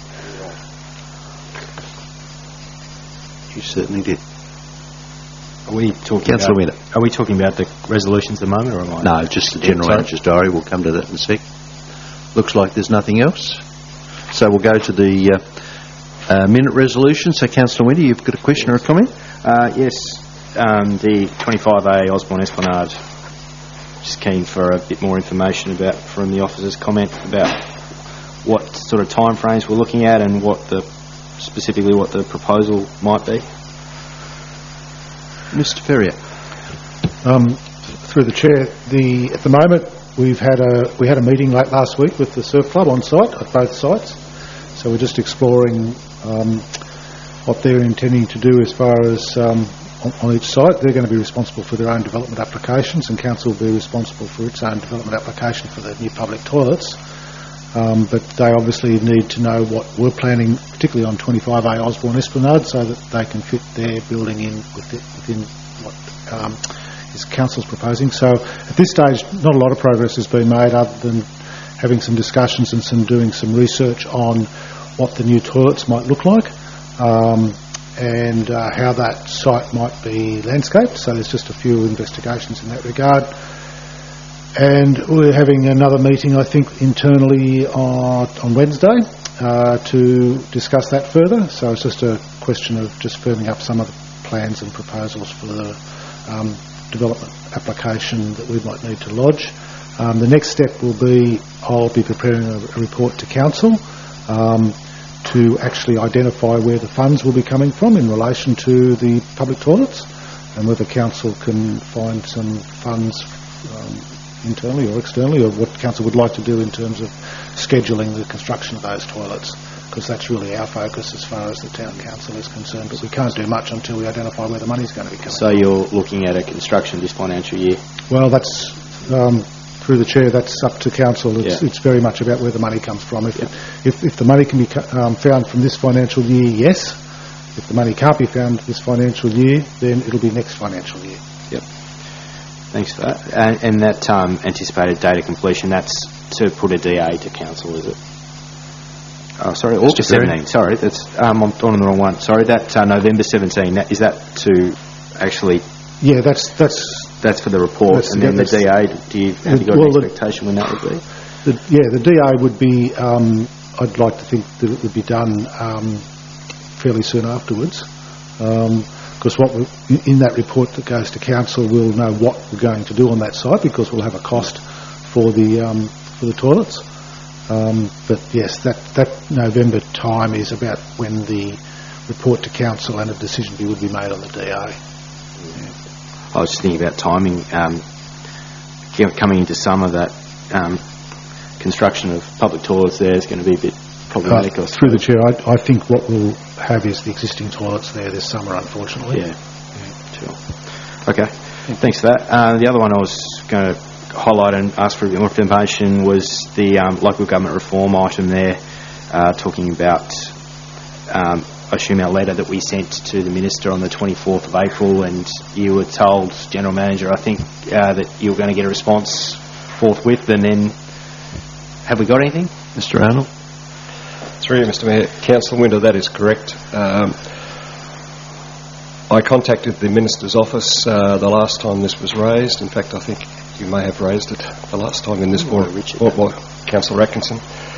You certainly did. Are we talking Councillor about, Winter. Are we talking about the resolutions at the moment, or am I? No, just the General Sorry? Manager's Diary. We'll come to that in a sec. Looks like there's nothing else. So we'll go to the uh, uh, minute resolution. So, Councillor Winter, you've got a question or a comment? Uh, yes, um, the twenty-five A Osborne Esplanade. Just keen for a bit more information about from the officer's comment about what sort of timeframes we're looking at and what the specifically what the proposal might be. Mister Ferrier. Um, through the chair, the at the moment we've had a we had a meeting late last week with the surf club on site at both sites. So we're just exploring um, what they're intending to do as far as um, on, on each site. They're going to be responsible for their own development applications, and council will be responsible for its own development application for the new public toilets. Um, but they obviously need to know what we're planning, particularly on twenty-five A Osborne Esplanade, so that they can fit their building in with it, within what um, is council's proposing. So at this stage, not a lot of progress has been made, other than having some discussions and some doing some research on what the new toilets might look like, um, and uh, how that site might be landscaped. So there's just a few investigations in that regard. And we're having another meeting, I think, internally on, on Wednesday uh, to discuss that further. So it's just a question of just firming up some of the plans and proposals for the um, development application that we might need to lodge. Um, the next step will be I'll be preparing a, a report to council um, to actually identify where the funds will be coming from in relation to the public toilets, and whether council can find some funds um, internally or externally, or what council would like to do in terms of scheduling the construction of those toilets, because that's really our focus as far as the town council is concerned. But we can't do much until we identify where the money's going to be coming So from. you're looking at a construction this financial year? Well, that's um, through the chair. That's up to council. It's, Yeah. it's very much about where the money comes from. If Yeah. it, if, if the money can be cu- um, found from this financial year, yes. If the money can't be found this financial year, then it'll be next financial year. Yep. Thanks for that. And, and that um, anticipated date of completion, that's to put a D A to council, is it? Oh, sorry, August seventeenth. Sorry, that's um, I'm on the wrong one. Sorry, that uh, November seventeenth. That, is that to actually? Yeah, that's that's that's for the report, that's, and then yeah, the D A. Do you have you got well, an expectation when that would be? The, yeah, the D A would be. Um, I'd like to think that it would be done um, fairly soon afterwards. Um, Because what we, in that report that goes to council, we'll know what we're going to do on that site, because we'll have a cost for the um, for the toilets. Um, but yes, that that November time is about when the report to council and a decision would be made on the D A. Yeah. I was just thinking about timing. Um, coming into summer, that um, construction of public toilets there is going to be a bit problematic. Uh, through the chair, I, I think what we'll have is the existing toilets there this summer, unfortunately. Yeah, yeah, sure. Okay, thanks for that. Uh, the other one I was going to highlight and ask for a bit more information was the um, local government reform item there, uh, talking about, um, I assume, our letter that we sent to the Minister on the twenty-fourth of April, and you were told, General Manager, I think, uh, that you were going to get a response forthwith, and then have we got anything? Mister Arnold? Through you, Mister Mayor. Councillor Winter, that is correct. Um, I contacted the Minister's office uh, the last time this was raised. In fact, I think you may have raised it the last time in this forum, or, or Councillor Atkinson.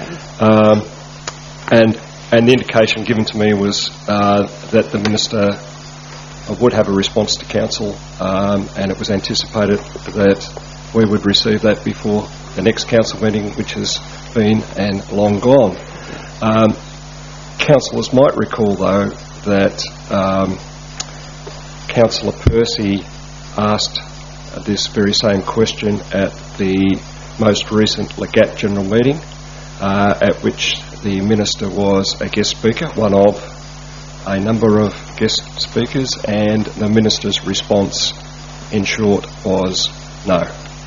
Um, and, and the indication given to me was uh, that the Minister would have a response to Council, um, and it was anticipated that we would receive that before the next Council meeting, which has been and long gone. Um, councillors might recall, though, that um, Councillor Percy asked this very same question at the most recent Legat General Meeting, uh, at which the Minister was a guest speaker, one of a number of guest speakers, and the Minister's response, in short, was no.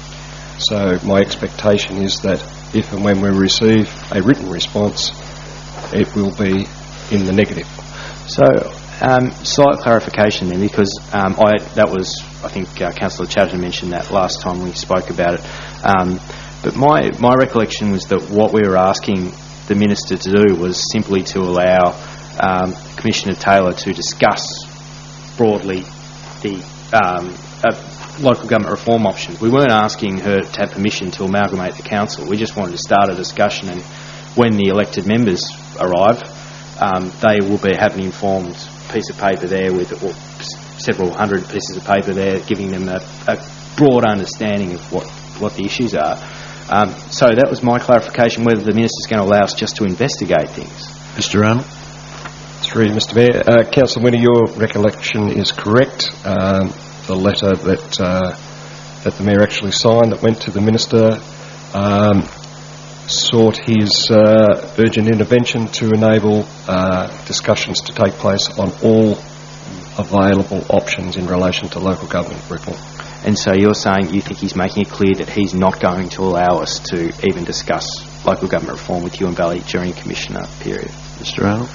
So my expectation is that if and when we receive a written response, it will be in the negative. So, um, slight clarification then, because um, I, that was, I think uh, Councillor Chatterton mentioned that last time we spoke about it. Um, but my, my recollection was that what we were asking the Minister to do was simply to allow um, Commissioner Taylor to discuss broadly the um, uh, local government reform option. We weren't asking her to have permission to amalgamate the council. We just wanted to start a discussion, and when the elected members arrive, um, they will be have an informed piece of paper there with or several hundred pieces of paper there, giving them a, a broad understanding of what, what the issues are. Um, so that was my clarification, whether the Minister's going to allow us just to investigate things. Mister Arnold? Through you, Mister Mayor. Uh, Councillor Winter, your recollection is correct. Um, the letter that uh, that the Mayor actually signed that went to the Minister um, sought his uh, urgent intervention to enable uh, discussions to take place on all available options in relation to local government reform. And so you're saying you think he's making it clear that he's not going to allow us to even discuss local government reform with Huon Valley during Commissioner period? Mister Arnold?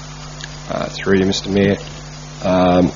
Uh, through you, Mister Mayor. Um,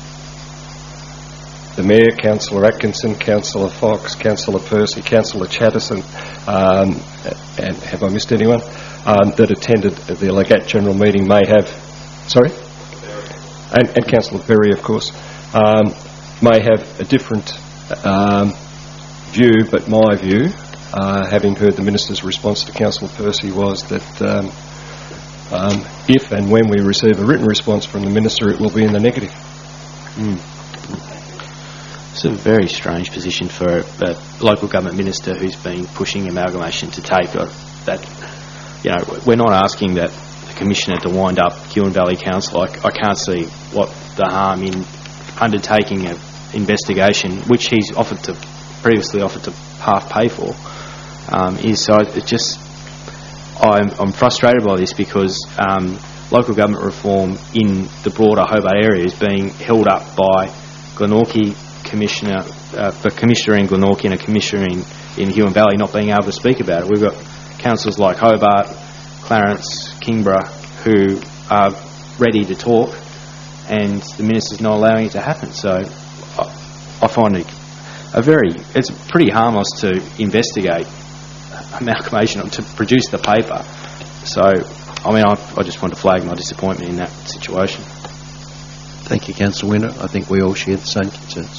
the Mayor, Councillor Atkinson, Councillor Fox, Councillor Percy, Councillor Chatterton, um, and have I missed anyone, um, that attended the Legat General Meeting may have, sorry? And, and Councillor Berry, of course, um, may have a different um, view, but my view, uh, having heard the Minister's response to Councillor Percy, was that um, um, if and when we receive a written response from the Minister, it will be in the negative. Mm. It's a very strange position for a, a local government minister who's been pushing amalgamation to take. Uh, that, you know, we're not asking that the Commissioner to wind up Huon Valley Council. I, I can't see what the harm in undertaking an investigation, which he's offered to previously offered to half pay for, um, is. So it just, I'm, I'm frustrated by this because um, local government reform in the broader Hobart area is being held up by Glenorchy Commissioner, uh, the Commissioner in Glenorchy and a Commissioner in, in Huon Valley not being able to speak about it. We've got councils like Hobart, Clarence, Kingborough who are ready to talk, and the Minister's not allowing it to happen. So I, I find it a very, it's pretty harmless to investigate amalgamation, to produce the paper. So, I mean, I, I just want to flag my disappointment in that situation. Thank you, Councillor Winter. I think we all share the same concerns.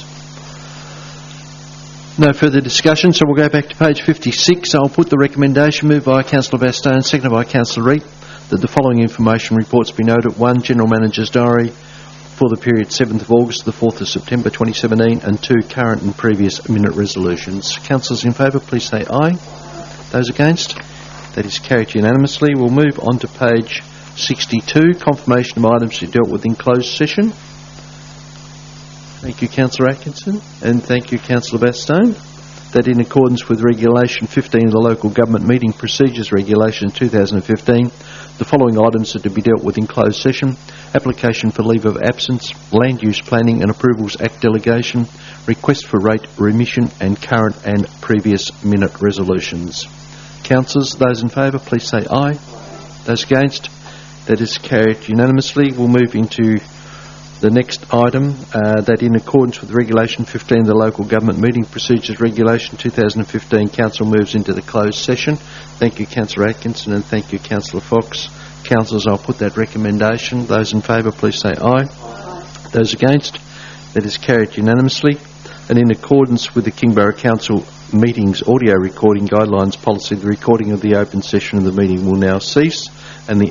No further discussion, so we'll go back to page fifty-six. I'll put the recommendation moved by Councillor Bastow, seconded by Councillor Reid, that the following information reports be noted. One, General Manager's Diary for the period seventh of August to the fourth of September twenty seventeen, and two, current and previous minute resolutions. Councillors in favour, please say aye. Those against? That is carried unanimously. We'll move on to page sixty-two, confirmation of items to be dealt with in closed session. Thank you, Councillor Atkinson, and thank you, Councillor Bastow. That in accordance with Regulation fifteen of the Local Government Meeting Procedures Regulation two thousand fifteen, The following items are to be dealt with in closed session: application for leave of absence, Land Use Planning and Approvals Act delegation, request for rate remission and current and previous minute resolutions. Councillors, those in favour, please say aye. Those against? That is carried unanimously. We'll move into the next item, uh, that in accordance with Regulation fifteen of the Local Government Meeting Procedures Regulation two thousand fifteen, Council moves into the closed session. Thank you, Councillor Atkinson, and thank you, Councillor Fox. Councillors, I'll put that recommendation. Those in favour, please say aye. Aye. Those against? That is carried unanimously. And in accordance with the Kingborough Council Meetings Audio Recording Guidelines Policy, the recording of the open session of the meeting will now cease, and the